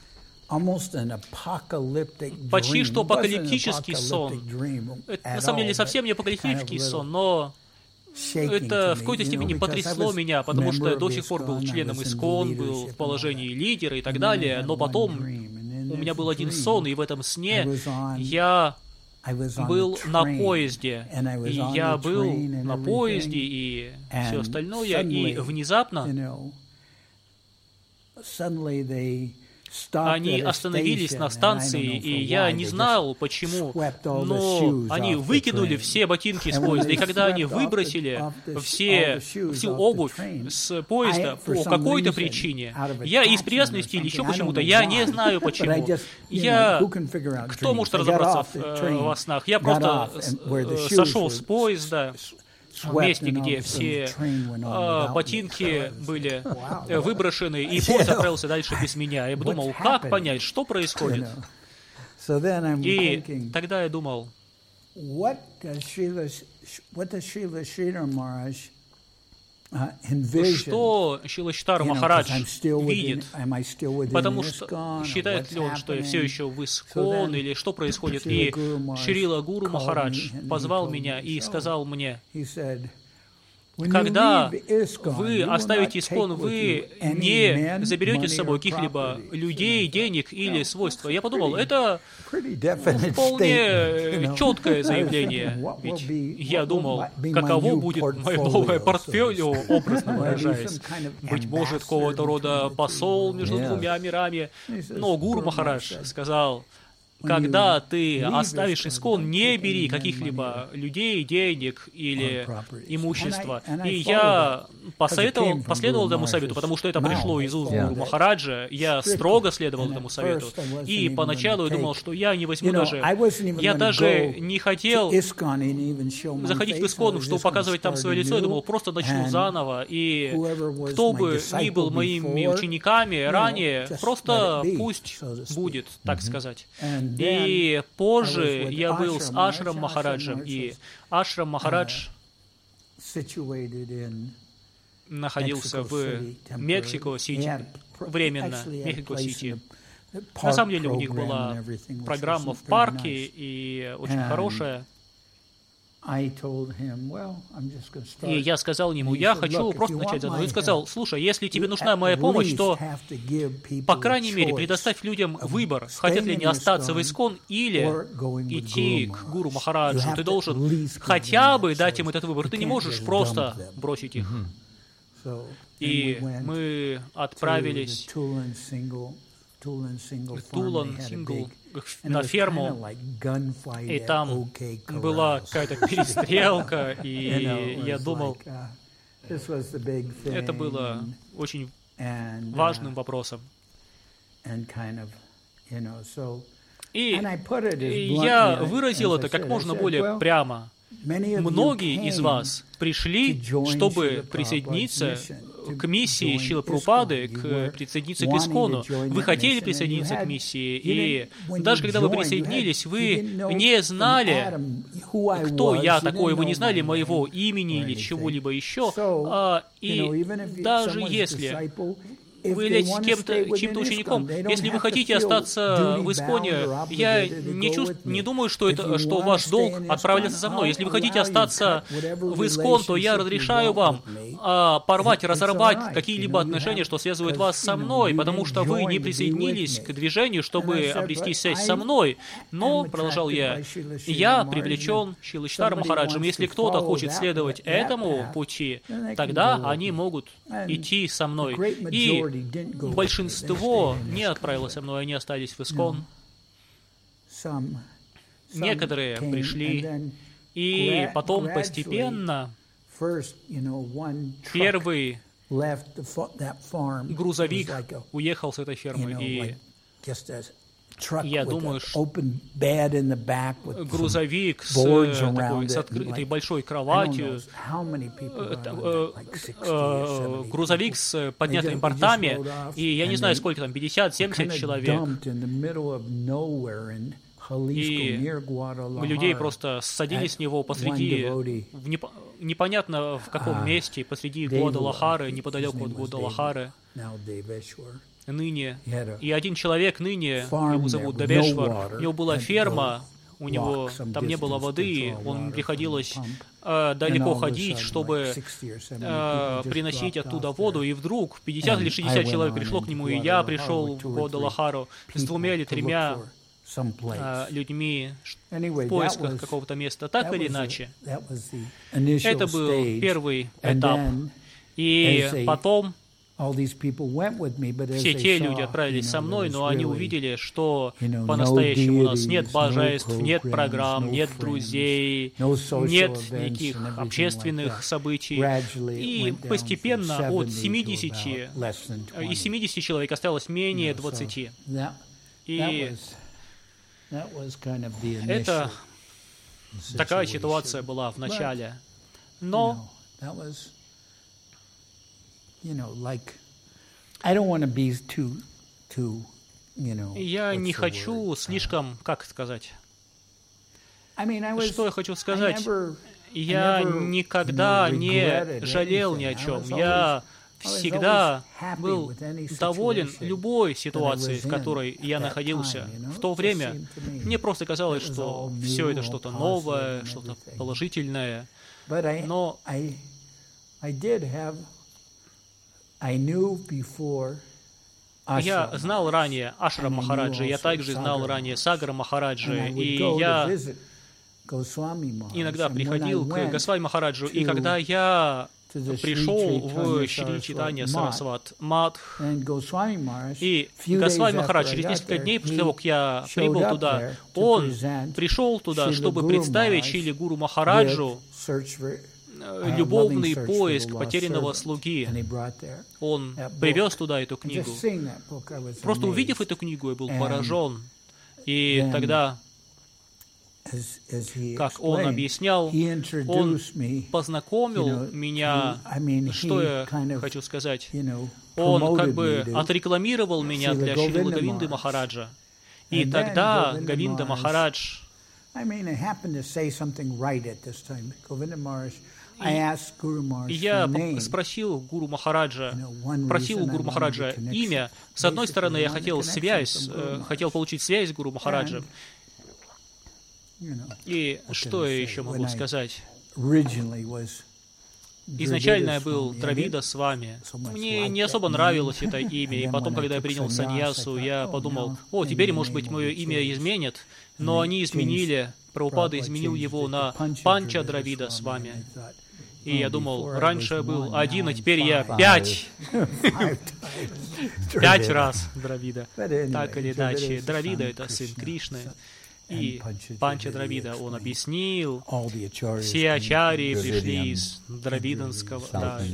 почти что апокалиптический сон. Это, на самом деле, совсем не апокалиптический сон, но это в какой-то степени потрясло меня, потому что я до сих пор был членом ИСККОН, был в положении лидера и так далее, но потом у меня был один сон, и в этом сне я был на поезде, и я был на поезде, и все остальное, и внезапно они остановились на станции, и я не знал, почему, но они выкинули все ботинки с поезда, и когда они выбросили всю обувь с поезда по какой-то причине, я из привязанности или еще почему-то, я не знаю почему, кто может разобраться во снах, я просто сошел с поезда, в месте, где все ботинки были выброшены, и поезд отправился дальше без меня. Я думал, как понять, что происходит? И тогда я думал, что Шрила Махарадж видит, потому что считает ли он, что я все еще в ИСККОН, или что происходит. И Шрила Гуру Махарадж позвал меня и сказал мне: когда вы оставите ИСККОН, вы не заберете с собой каких-либо людей, денег или свойства. Я подумал, это вполне четкое заявление. Ведь я думал, каково будет мое новое портфолио, образно выражаясь. Быть может, какого-то рода посол между двумя мирами. Но Гуру Махарадж сказал: когда ты оставишь ИСККОН, не бери каких-либо людей, денег или имущества. И я последовал этому совету, потому что это пришло из уст Гуру Махараджа. Я строго следовал этому совету. И поначалу я думал, что я не возьму даже... Я даже не хотел заходить в ИСККОН, чтобы показывать там свое лицо. Я думал, просто начну заново. И кто бы ни был моими учениками ранее, просто пусть будет, так сказать. И позже я был с Ашрам Махараджем, и Ашрам Махарадж находился в Мексико-Сити, временно, Мехико-Сити. На самом деле у них была программа в парке, и очень хорошая. И я сказал ему: я хочу просто начать заново. Он сказал: слушай, если тебе нужна моя помощь, то, по крайней мере, предоставь людям выбор, хотят ли они остаться в ИСККОН или идти к Гуру Махараджу. Ты должен хотя бы дать им этот выбор. Ты не можешь просто бросить их. И мы отправились в Тулан Сингл, на ферму, и там была какая-то перестрелка, и я думал, это было очень важным вопросом. И я выразил это как можно более прямо. Многие из вас пришли, чтобы присоединиться к миссии Шрилы Прабхупады, присоединиться к Искону. Вы хотели присоединиться к миссии, и даже когда вы присоединились, вы не знали, кто я такой, вы не знали моего имени или чего-либо еще. И даже если вы являетесь чьим-то учеником. Если вы хотите остаться в Исконе, я не думаю, что ваш долг отправляться за мной. Если вы хотите остаться в Искон, то я разрешаю вам порвать, разорвать какие-либо отношения, что связывают вас со мной, потому что вы не присоединились к движению, чтобы обрести связь со мной. Но, продолжал я привлечен Шрилой Махараджем. Если кто-то хочет следовать этому пути, тогда они могут идти со мной. И большинство не отправилось со мной, они остались в Искон. Некоторые пришли, и потом постепенно первый грузовик уехал с этой фермы, и я думаю, что грузовик с открытой большой кроватью, грузовик с поднятыми бортами, и я не знаю, сколько там, 50-70 человек. И людей просто садили с него посреди, непонятно в каком месте, посреди Гвадалахары, неподалеку от Гвадалахары. Ныне, и один человек ныне, его зовут Девешвар, у него была ферма, у него там не было воды, ему приходилось далеко ходить, чтобы приносить оттуда воду, и вдруг 50 или 60 человек пришло к нему, и я пришел в Гвадалахару с 2 или 3 людьми в поисках какого-то места, так или иначе. Это был первый этап. И потом все те люди отправились со мной, но они увидели, что по-настоящему у нас нет божеств, нет программ, нет друзей, нет никаких общественных событий. И постепенно от 70 человек осталось менее 20. И это такая ситуация была в начале. Но я не хочу слишком, как сказать, что я хочу сказать? Я никогда не жалел ни о чем. Я всегда был доволен любой ситуацией, в которой я находился. В то время мне просто казалось, что все это что-то новое, что-то положительное. Но я знал ранее Ашрам Махараджи, я также знал ранее Сагара Махараджи, и я иногда приходил к Госвами Махараджу, и когда я пришел в Шри Чайтанья Сарасват Мадх, и Госвами Махарадж через несколько дней после того, как я прибыл туда, он пришел туда, чтобы представить Шриле Гуру Махараджу любовный поиск потерянного слуги. Он привез туда эту книгу. Просто увидев эту книгу, я был поражен. И тогда, как он объяснял, он познакомил меня, что я хочу сказать, он как бы отрекламировал меня для Шрилы Говинды Махараджа. И тогда Говинда Махарадж, я спросил Гуру Махараджа, просил у Гуру Махараджа имя. С одной стороны, я хотел получить связь с Гуру Махараджем. И что я еще могу сказать? Изначально я был Дравида с вами. Мне не особо нравилось это имя, и потом, когда я принял саньясу, я подумал, теперь, может быть, мое имя изменят, но они изменили, Прабхупада изменил его на Панча Дравида с вами. И я думал, раньше я был 1, а теперь я 5. 5 раз Дравида. Так или иначе, Дравида — это сын Кришны. И Панча Дравида, он объяснил, все ачарьи пришли из дравиданского,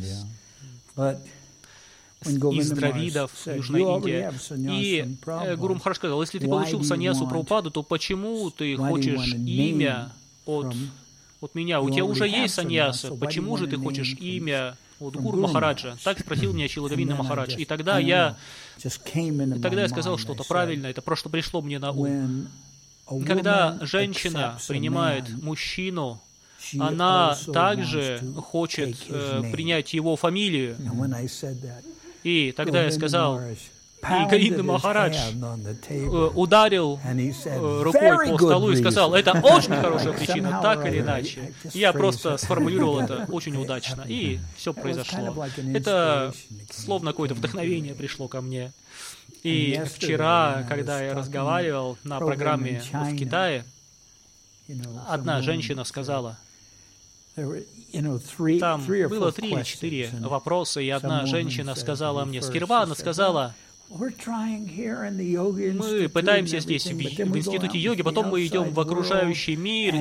из дравидов Южной Индии. И Гуру Махарадж сказал, если ты получил саньясу Прабхупаду, то почему ты хочешь имя от вот меня, у тебя уже есть саньяса, почему же ты хочешь имя вот Гуру Махараджа? Так спросил меня Чиладавина Махарадж. И тогда я сказал что-то правильное, это просто пришло мне на ум. Когда женщина принимает мужчину, она также хочет принять его фамилию. И тогда я сказал, и Гориндра Махарадж ударил рукой по столу и сказал, это очень хорошая причина, так или иначе. Я просто сформулировал это очень удачно, и все произошло. Это словно какое-то вдохновение пришло ко мне. И вчера, когда я разговаривал на программе в Китае, одна женщина сказала, там было 3 или 4 вопроса, и одна женщина сказала мне, сперва она сказала, мы пытаемся здесь, в институте йоги, потом мы идем в окружающий мир,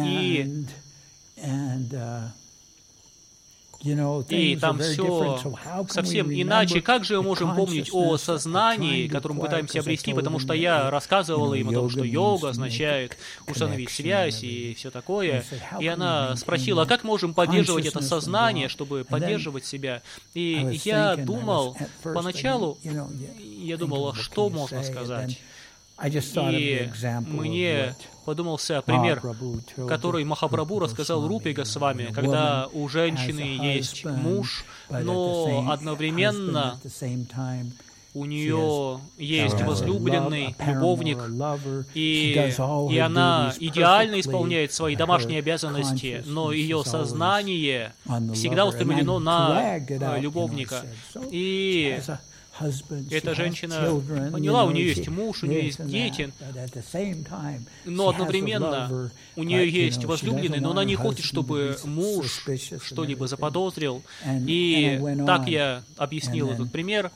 и там все совсем иначе. Как же мы можем помнить о сознании, которое мы пытаемся обрести, потому что я рассказывала им о том, что йога означает установить связь и все такое. И она спросила, а как можем поддерживать это сознание, чтобы поддерживать себя? И я думал, поначалу, что можно сказать. И мне подумался пример, который Махапрабху рассказал Рупе Госвами, когда у женщины есть муж, но одновременно у нее есть возлюбленный, любовник, и она идеально исполняет свои домашние обязанности, но ее сознание всегда устремлено на любовника. И эта женщина поняла, у нее есть муж, у нее есть дети, но одновременно у нее есть возлюбленный, но она не хочет, чтобы муж что-либо заподозрил. И так я объяснил этот пример.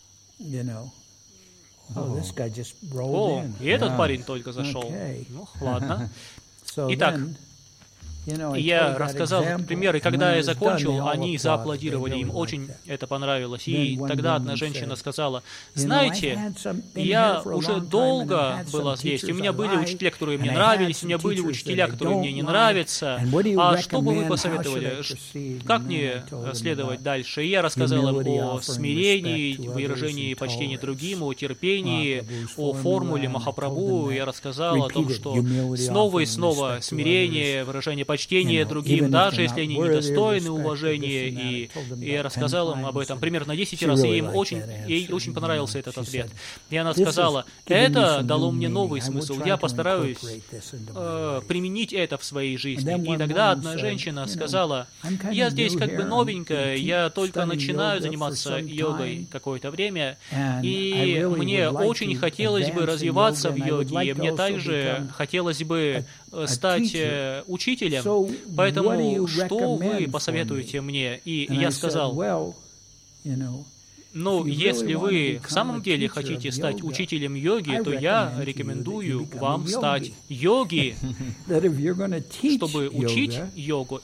И этот парень только зашел. Ну, ладно. Итак, я рассказал этот пример, и когда я закончил, они зааплодировали, им очень это понравилось. И тогда одна женщина сказала, знаете, я уже долго была здесь, у меня были учителя, которые мне нравились, у меня были учителя, которые мне не нравятся, а что бы вы посоветовали, как мне следовать дальше? И я рассказал им о смирении, выражении почтения другим, о терпении, о формуле Махапрабху, я рассказал о том, что снова и снова смирение, выражение почтение другим, даже если они недостойны уважения, и я рассказал им об этом примерно 10 раз, и ей очень понравился этот ответ. И она сказала, это дало мне новый смысл, я постараюсь применить это в своей жизни. И тогда одна женщина сказала, я здесь как бы новенькая, я только начинаю заниматься йогой какое-то время, и мне очень хотелось бы развиваться в йоге, и мне также хотелось бы стать учителем, поэтому что вы посоветуете мне? И я сказал, ну, если вы в самом деле хотите стать учителем йоги, то я рекомендую вам стать йоги, чтобы учить йогу.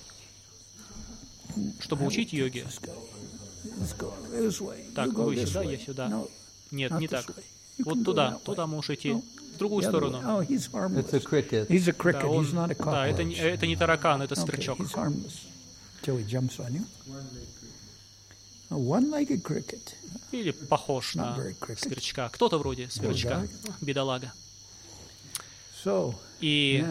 Чтобы учить йоге. Так, вы сюда, я сюда. Нет, не так. Вот туда можешь идти. В другую сторону. Да, это не таракан, это сверчок. Или похож на сверчка. Кто-то вроде сверчка. Бедолага. И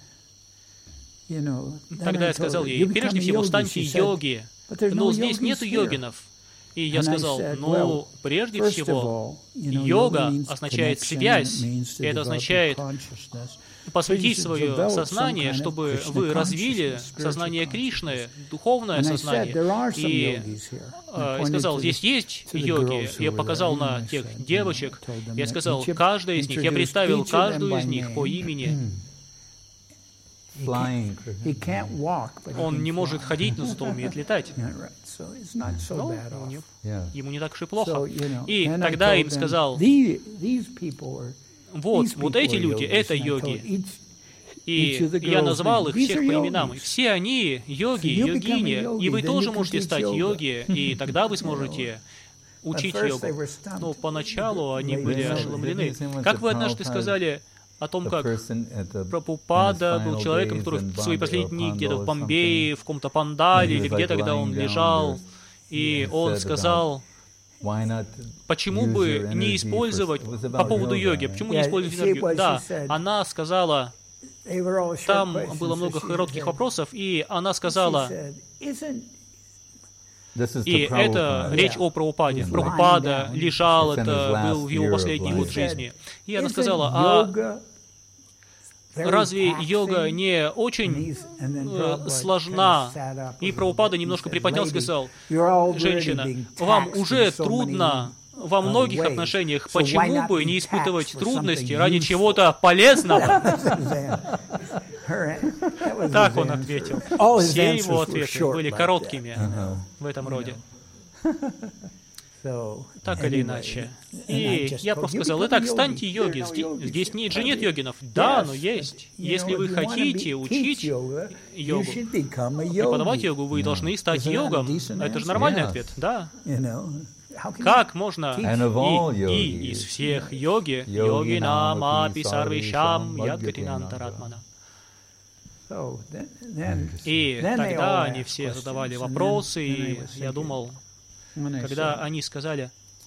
тогда я сказал ей, прежде всего, станьте йоги. Но здесь нету йогинов. И я сказал, ну, прежде всего, йога означает связь. И это означает посвятить свое сознание, чтобы вы развили сознание Кришны, духовное сознание. И я сказал, здесь есть йоги. Я показал на тех девочек. Я сказал, каждая из них, я представил каждую из них по имени. Он не может ходить, но зато умеет летать. Но ему не так уж и плохо. И тогда я им сказал, вот эти люди, это йоги. И я назвал их всех по именам. И все они йоги, йогини. И вы тоже можете стать йоги, и тогда вы сможете учить йогу. Но поначалу они были ошеломлены. Как вы однажды сказали, о том, как Прабхупада был человеком, который в свои последние дни где-то в Бомбее, в каком-то пандале, или где-то, когда он лежал, и он сказал, почему бы не использовать, по поводу йоги, почему не использовать энергию? Да, она сказала, там было много коротких вопросов, и она сказала, и это речь о Прабхупаде. Прабхупада лежал, это был в его последний год жизни. И она сказала, а разве йога не очень сложна? И Прабхупада немножко приподнялся и сказал, женщина, вам уже трудно во многих отношениях, почему бы не испытывать трудности ради чего-то полезного? Так он ответил. Все его ответы были короткими в этом роде. Так или иначе. И я просто сказал, итак, станьте йоги. Здесь же нет йогинов. Да, но есть. Если вы хотите учить йогу, преподавать йогу, вы должны стать йогом. Это же нормальный ответ, да. Как можно и из всех йоги, йогинам апи сарвишам ядгатинантаратмана. И тогда они все задавали вопросы, и я думал, когда они сказали,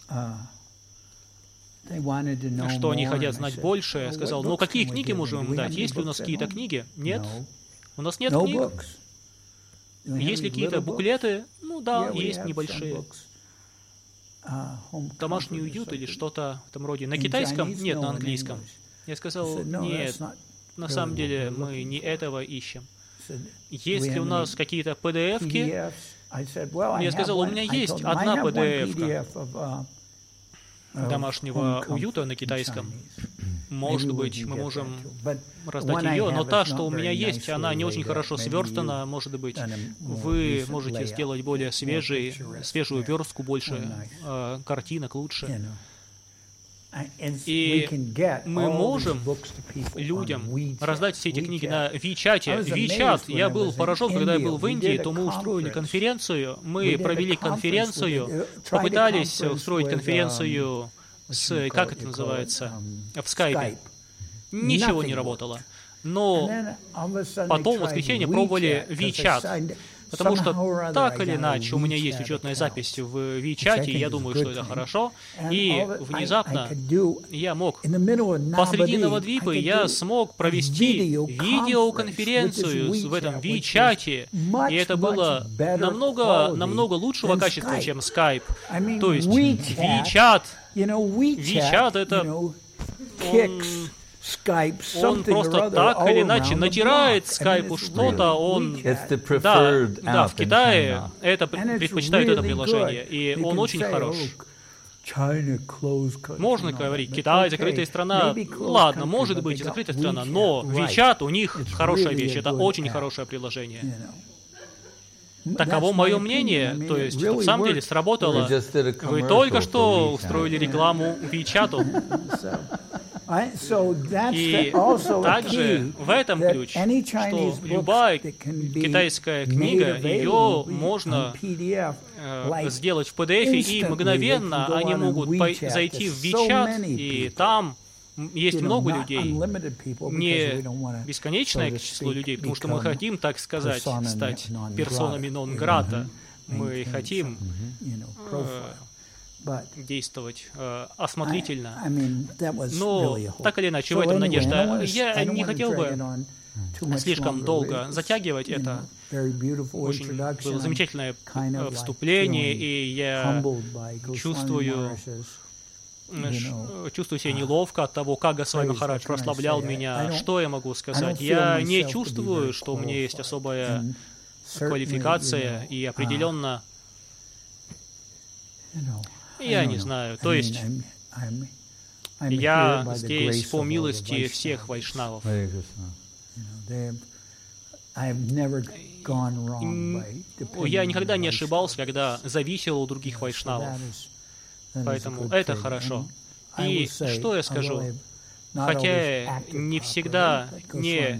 что они хотят знать больше, я сказал, ну какие книги можем им дать? Есть ли у нас какие-то книги? Нет. У нас нет книг. Есть ли какие-то буклеты? Ну да, есть небольшие. Домашний уют или что-то в этом роде. На китайском? Нет, на английском. Я сказал, нет, на самом деле мы не этого ищем. Есть ли у нас какие-то PDF-ки? Я сказал, у меня есть одна PDF-ка домашнего уюта на китайском. Может быть, мы можем раздать ее, но та, что у меня есть, она не очень хорошо сверстана, может быть. Вы можете сделать более свежую верстку, больше картинок лучше. И мы можем людям раздать все эти книги на WeChat. WeChat, я был поражен, когда я был в Индии, то мы устроили конференцию, мы провели конференцию, попытались устроить конференцию с, как это называется, в скайпе. Ничего не работало. Но потом в воскресенье пробовали WeChat. Потому что так или иначе у меня есть учетная запись в WeChat, и я думаю, что это хорошо. И внезапно я мог, посреди Навадвипы, я смог провести видеоконференцию в этом WeChat, и это было намного лучшего качества, чем Skype. То есть WeChat это... Он просто так или иначе натирает скайпу что-то, он... Да, в Китае это предпочитают это приложение, и он очень хорош. Можно говорить, Китай закрытая страна, ладно, может быть и закрытая страна, но WeChat у них хорошая вещь, это очень хорошее приложение. Таково мое мнение, то есть, в самом деле сработало. Вы только что устроили рекламу WeChat. И также в этом ключ, что любая китайская книга, ее можно сделать в PDF, и мгновенно они могут зайти в WeChat, и там есть много людей, не бесконечное число людей, потому что мы хотим, так сказать, стать персонами нон-грата. Мы хотим действовать осмотрительно. Но, так или иначе, в этом надежда. Я не хотел бы слишком долго затягивать это. Очень было замечательное вступление, и я чувствую себя неловко от того, как Госвами Махарадж прославлял меня. Что я могу сказать? Я не чувствую, что у меня есть особая квалификация, и определенно... Я не знаю, то есть я здесь по милости всех вайшнавов. Я никогда не ошибался, когда зависел у других вайшнавов. Поэтому это хорошо. И что я скажу? Хотя не всегда я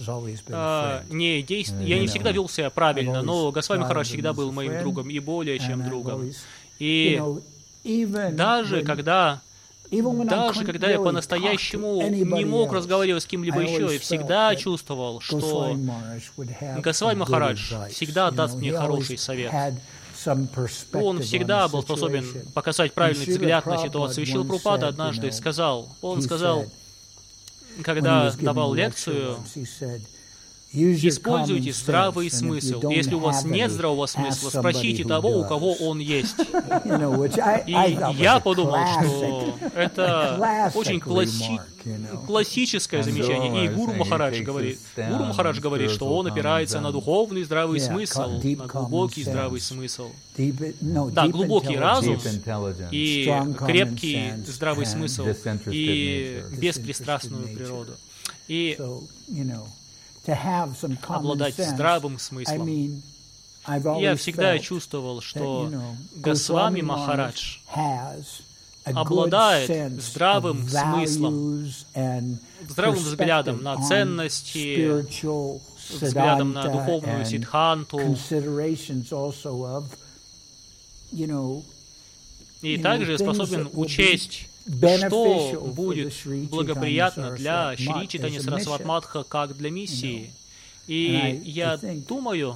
не всегда вел себя правильно, но Госвами Махарадж всегда был моим другом, и более чем другом. И даже когда Даже когда я по-настоящему не мог разговаривать с кем-либо еще, и всегда чувствовал, что Госвами Махарадж всегда даст мне хороший совет. Он всегда был способен показать правильный взгляд на ситуацию. Шрила Прабхупада однажды сказал, когда давал лекцию, используйте здравый смысл. Если у вас нет здравого смысла, спросите того, у кого он есть. И я подумал, что это очень классическое замечание. И Гуру Махарадж говорит, что он опирается на духовный здравый смысл, на глубокий здравый смысл. Да, глубокий разум и крепкий здравый смысл и беспристрастную природу. И обладать здравым смыслом. Я всегда чувствовал, что Госвами Махарадж обладает здравым смыслом, здравым взглядом на ценности, взглядом на духовную сиддханту, и также способен учесть, что будет благоприятно для Шри Чайтанья Сарасвати Мадха как для миссии. И я думаю,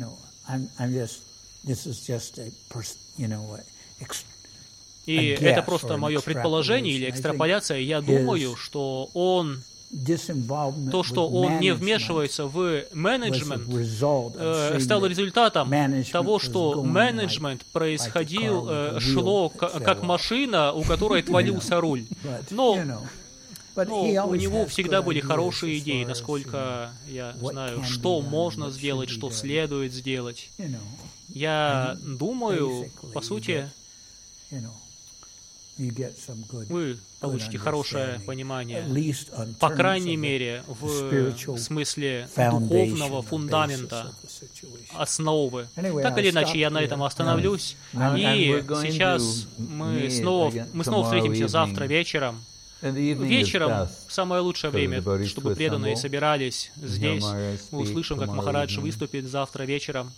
и это просто мое предположение или экстраполяция, я думаю, что то, что он не вмешивается в менеджмент, стало результатом того, что менеджмент шло как машина, у которой отвалился руль. Но у него всегда были хорошие идеи, насколько я знаю, что можно сделать, что следует сделать. Я думаю, по сути, вы получите хорошее понимание, по крайней мере, в смысле духовного фундамента, основы. Так или иначе, я на этом остановлюсь. И сейчас мы снова встретимся завтра вечером. Вечером самое лучшее время, чтобы преданные собирались здесь. Мы услышим, как Махарадж выступит завтра вечером.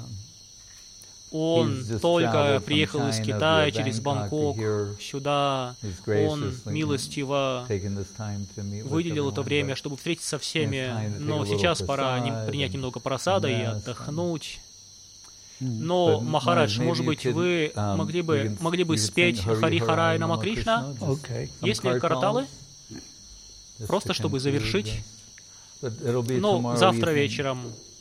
Он только приехал из Китая через Бангкок сюда. Он милостиво выделил это время, чтобы встретиться со всеми. Но сейчас пора принять немного просада и отдохнуть. Но, Махарадж, может быть, вы могли бы спеть Хари Харай Нама Кришна? Есть ли караталы? Просто чтобы завершить. Но завтра вечером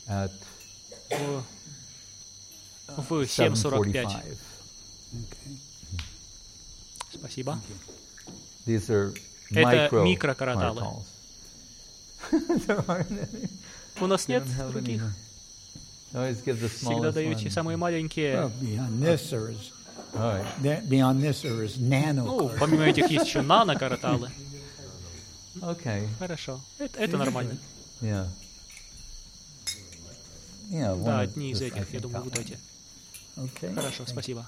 в 7:45. Спасибо. Это микрокараталы. У нас нет других. Всегда даете самые маленькие. Помимо этих есть еще нано-караталы. Хорошо. Это нормально. Да, одни из этих, я думаю, вот эти. Хорошо, спасибо.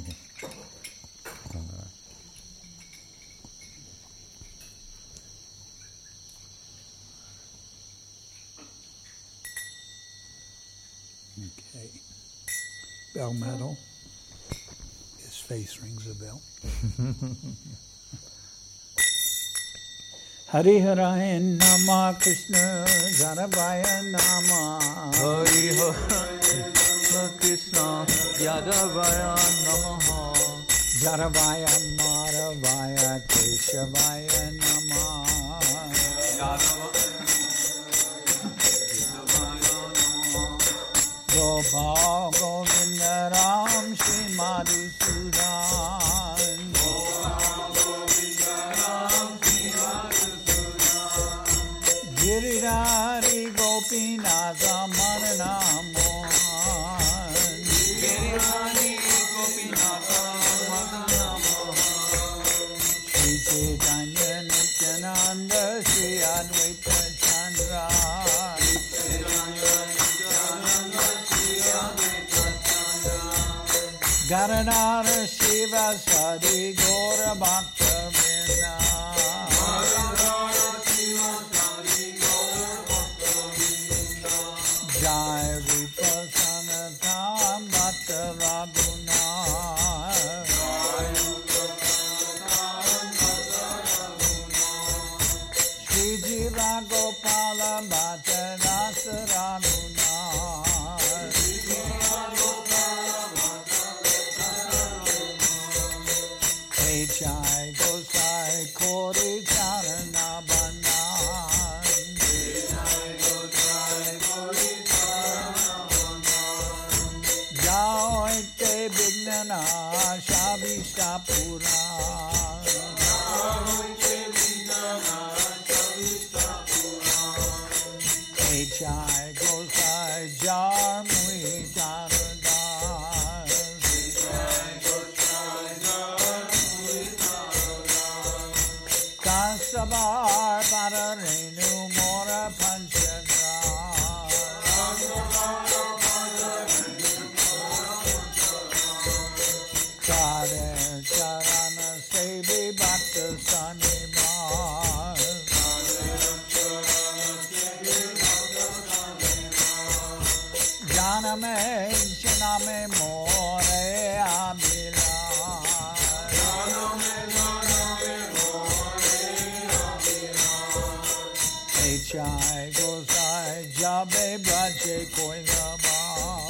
Okay. Bell metal. His face rings a bell. Hari Haraya Nama Krishna Jaravaya Nama Hari Haraya Krishna Yadavaya Namaha Jaravaya Maravaya Keshavaya Nama Gopal Govinda Ram Shri Madhusudan Giridhari Gopinatha Marana Mohan Giridhari Gopinatha Marana Mohan Shri Chaitanya Nityananda Shri Advaita Chandra Garadhara Shiva Sadi Gora Bhakta Vrinda Jai Rupa Sanatan Bhatta Raghunath H.I. Gosai Kori Charana Banan H.I. Gosai Kori Charana Banan Jao Ite Vignana Shabishta Puran Jao Ite Vignana Shabishta Puran H.I. Gosai Jar Mui Charadas H.I. Gosai Jar Mui Charadas Kasavar Pararenu Mora Panchagras Kare Charana Sevi Bhatta Sanimar Janame Shaname More Abila H.I. Gosai Jabe Braje Koinabal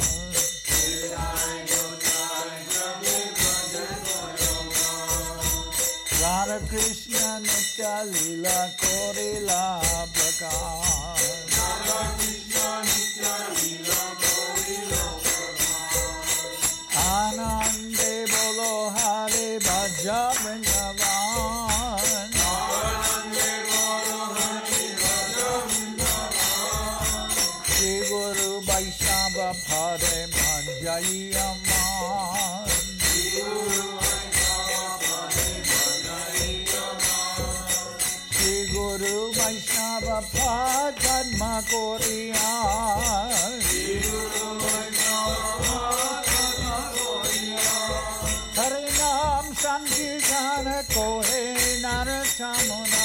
Radha Krishna Nitya Lila Korila Prakash Radha Krishna Nitya Lila Korila Prakash Anande Bolo Hare Bhaja Vrindavan Anande Bolo Hare Bhaja Vrindavan Shri Guru Vaishnava Phare Manjai Aman Shri Guru Guru Vaishnava Padma Koriya Hare Nam Sankirtana Kohe Naratamuna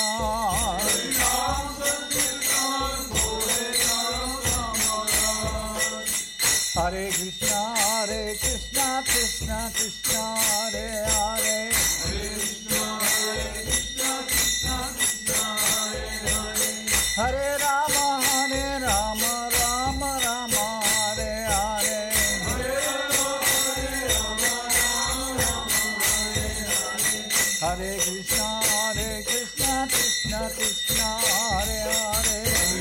Hare Krishna Krishna Krishna Hare Hare Hare Rama Rama Rama Hare Hare Hare Krishna Krishna Krishna Hare Hare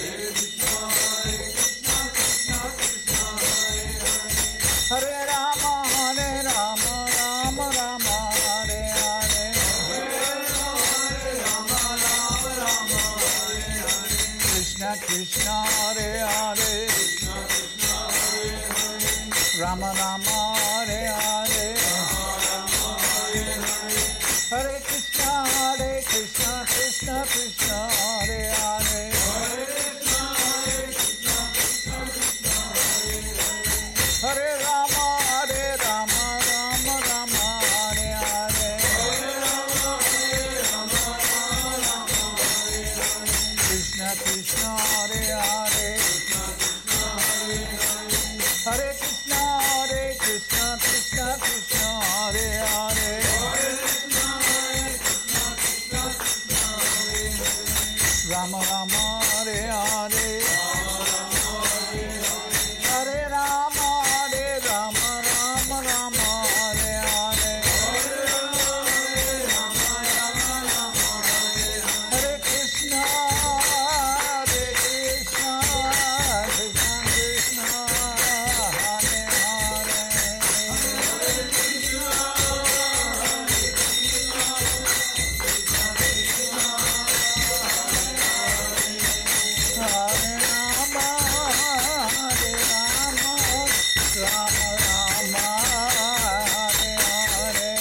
Hare Rama Rama Rama Hare Hare Krishna Krishna Hare Hare Rama Rama Hare Hare Hare Krishna Krishna Krishna Hare Hare Hare Rama Rama Hare Hare Krishna Krishna Hare Hare Hare Krishna Krishna Hare Hare Rama Rama Hare Hare Hare Rama Rama Hare Hare Hare Krishna Krishna Krishna Hare Hare Hare Rama Rama Rama Hare Hare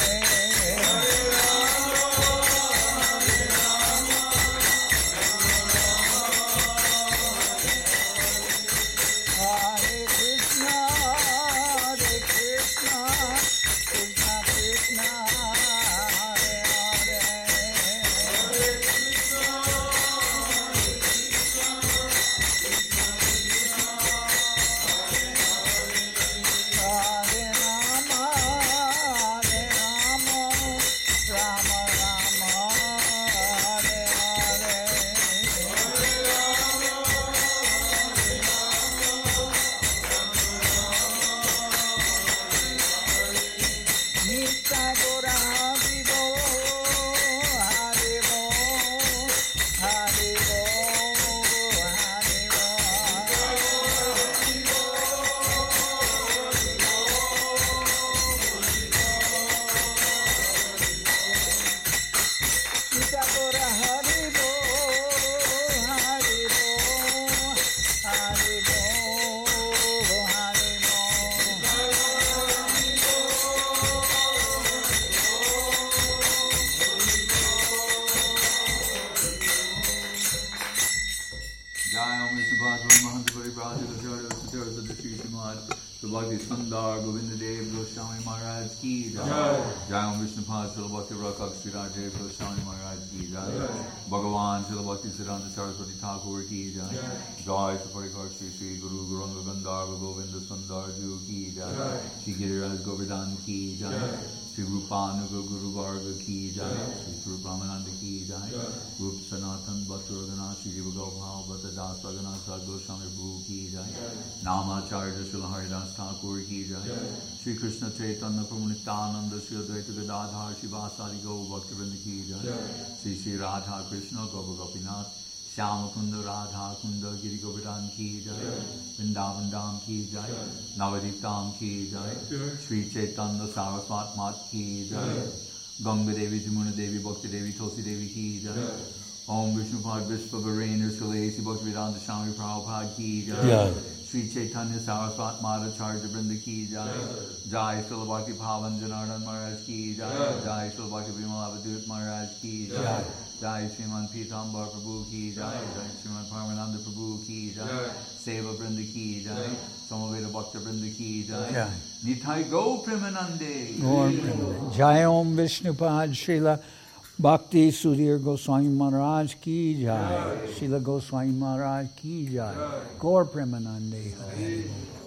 Hare Krishna Krishna Krishna Hare Hare Hare Rama Rama Rama Hare Hare Nitya Gora Vivo Govinda Dev Goswami Maharaj ki jai. Jai Om Vishnupad Srila Bhakti Rakak Sri Rajev Goswami Maharaj ki jai. Bhagavan Srila Bhakti Siddhanta Saraswati Thakur ki jai. Jai Saparikar Sri Sri Guru Guranga Gandharva Govinda Sundar Ju ki jai. Sri Giriraj Govardhan ki jai. Sri Rupanuga Guru Varga ki jai. Sri Ramananda ki jai. Rup Sanatan Bhatturagana Sri Jiva Gopal Bhatta Das Bhagana Sad Goswami Prabhu ki jai. Namacharya Srila Haridas Thakur ki jai. Sri Krishna Chaitanya Prabhu Nityananda Sri Advaita Gadadhar Sri Vasadi Go Bhaktivinoda ki jai. Sri Sri Radha Krishna Gopa Gopinath Shyama Kunda Radha Kunda Giri Govardhan ki jai. Vrindavan Dham ki jai. Navadip Dham ki jai. Sri Chaitanya Saraswat Mat ki jai. Ganga Devi Jamuna Devi Bhakti Devi Tulsi Devi ki jai. Om Vishnupad Vishwa Varendra Shalesi Bhaktivedanta Swami Prabhupada ki jai. Sri Chaitanya Saraswat Madhacharya Vrinda ki jai. Jai Srila Bhakti Pavan Janardhan Maharaj ki jai. Jai Srila Bhakti Vimal Avadut Maharaj ki jai. Jai Sriman Pitambar Prabhu ki jai. Jai Sriman Paramananda Prabhu ki jai. Seva Vrinda ki jai. Samaveda Bhakta Vrinda ki jai. Nitai Go Premanande. Jai Om Vishnupad Srila Bhakti Sudhir Goswami Maharaj ki jai. Srila Goswami Maharaj ki jai. Gaur Premanande.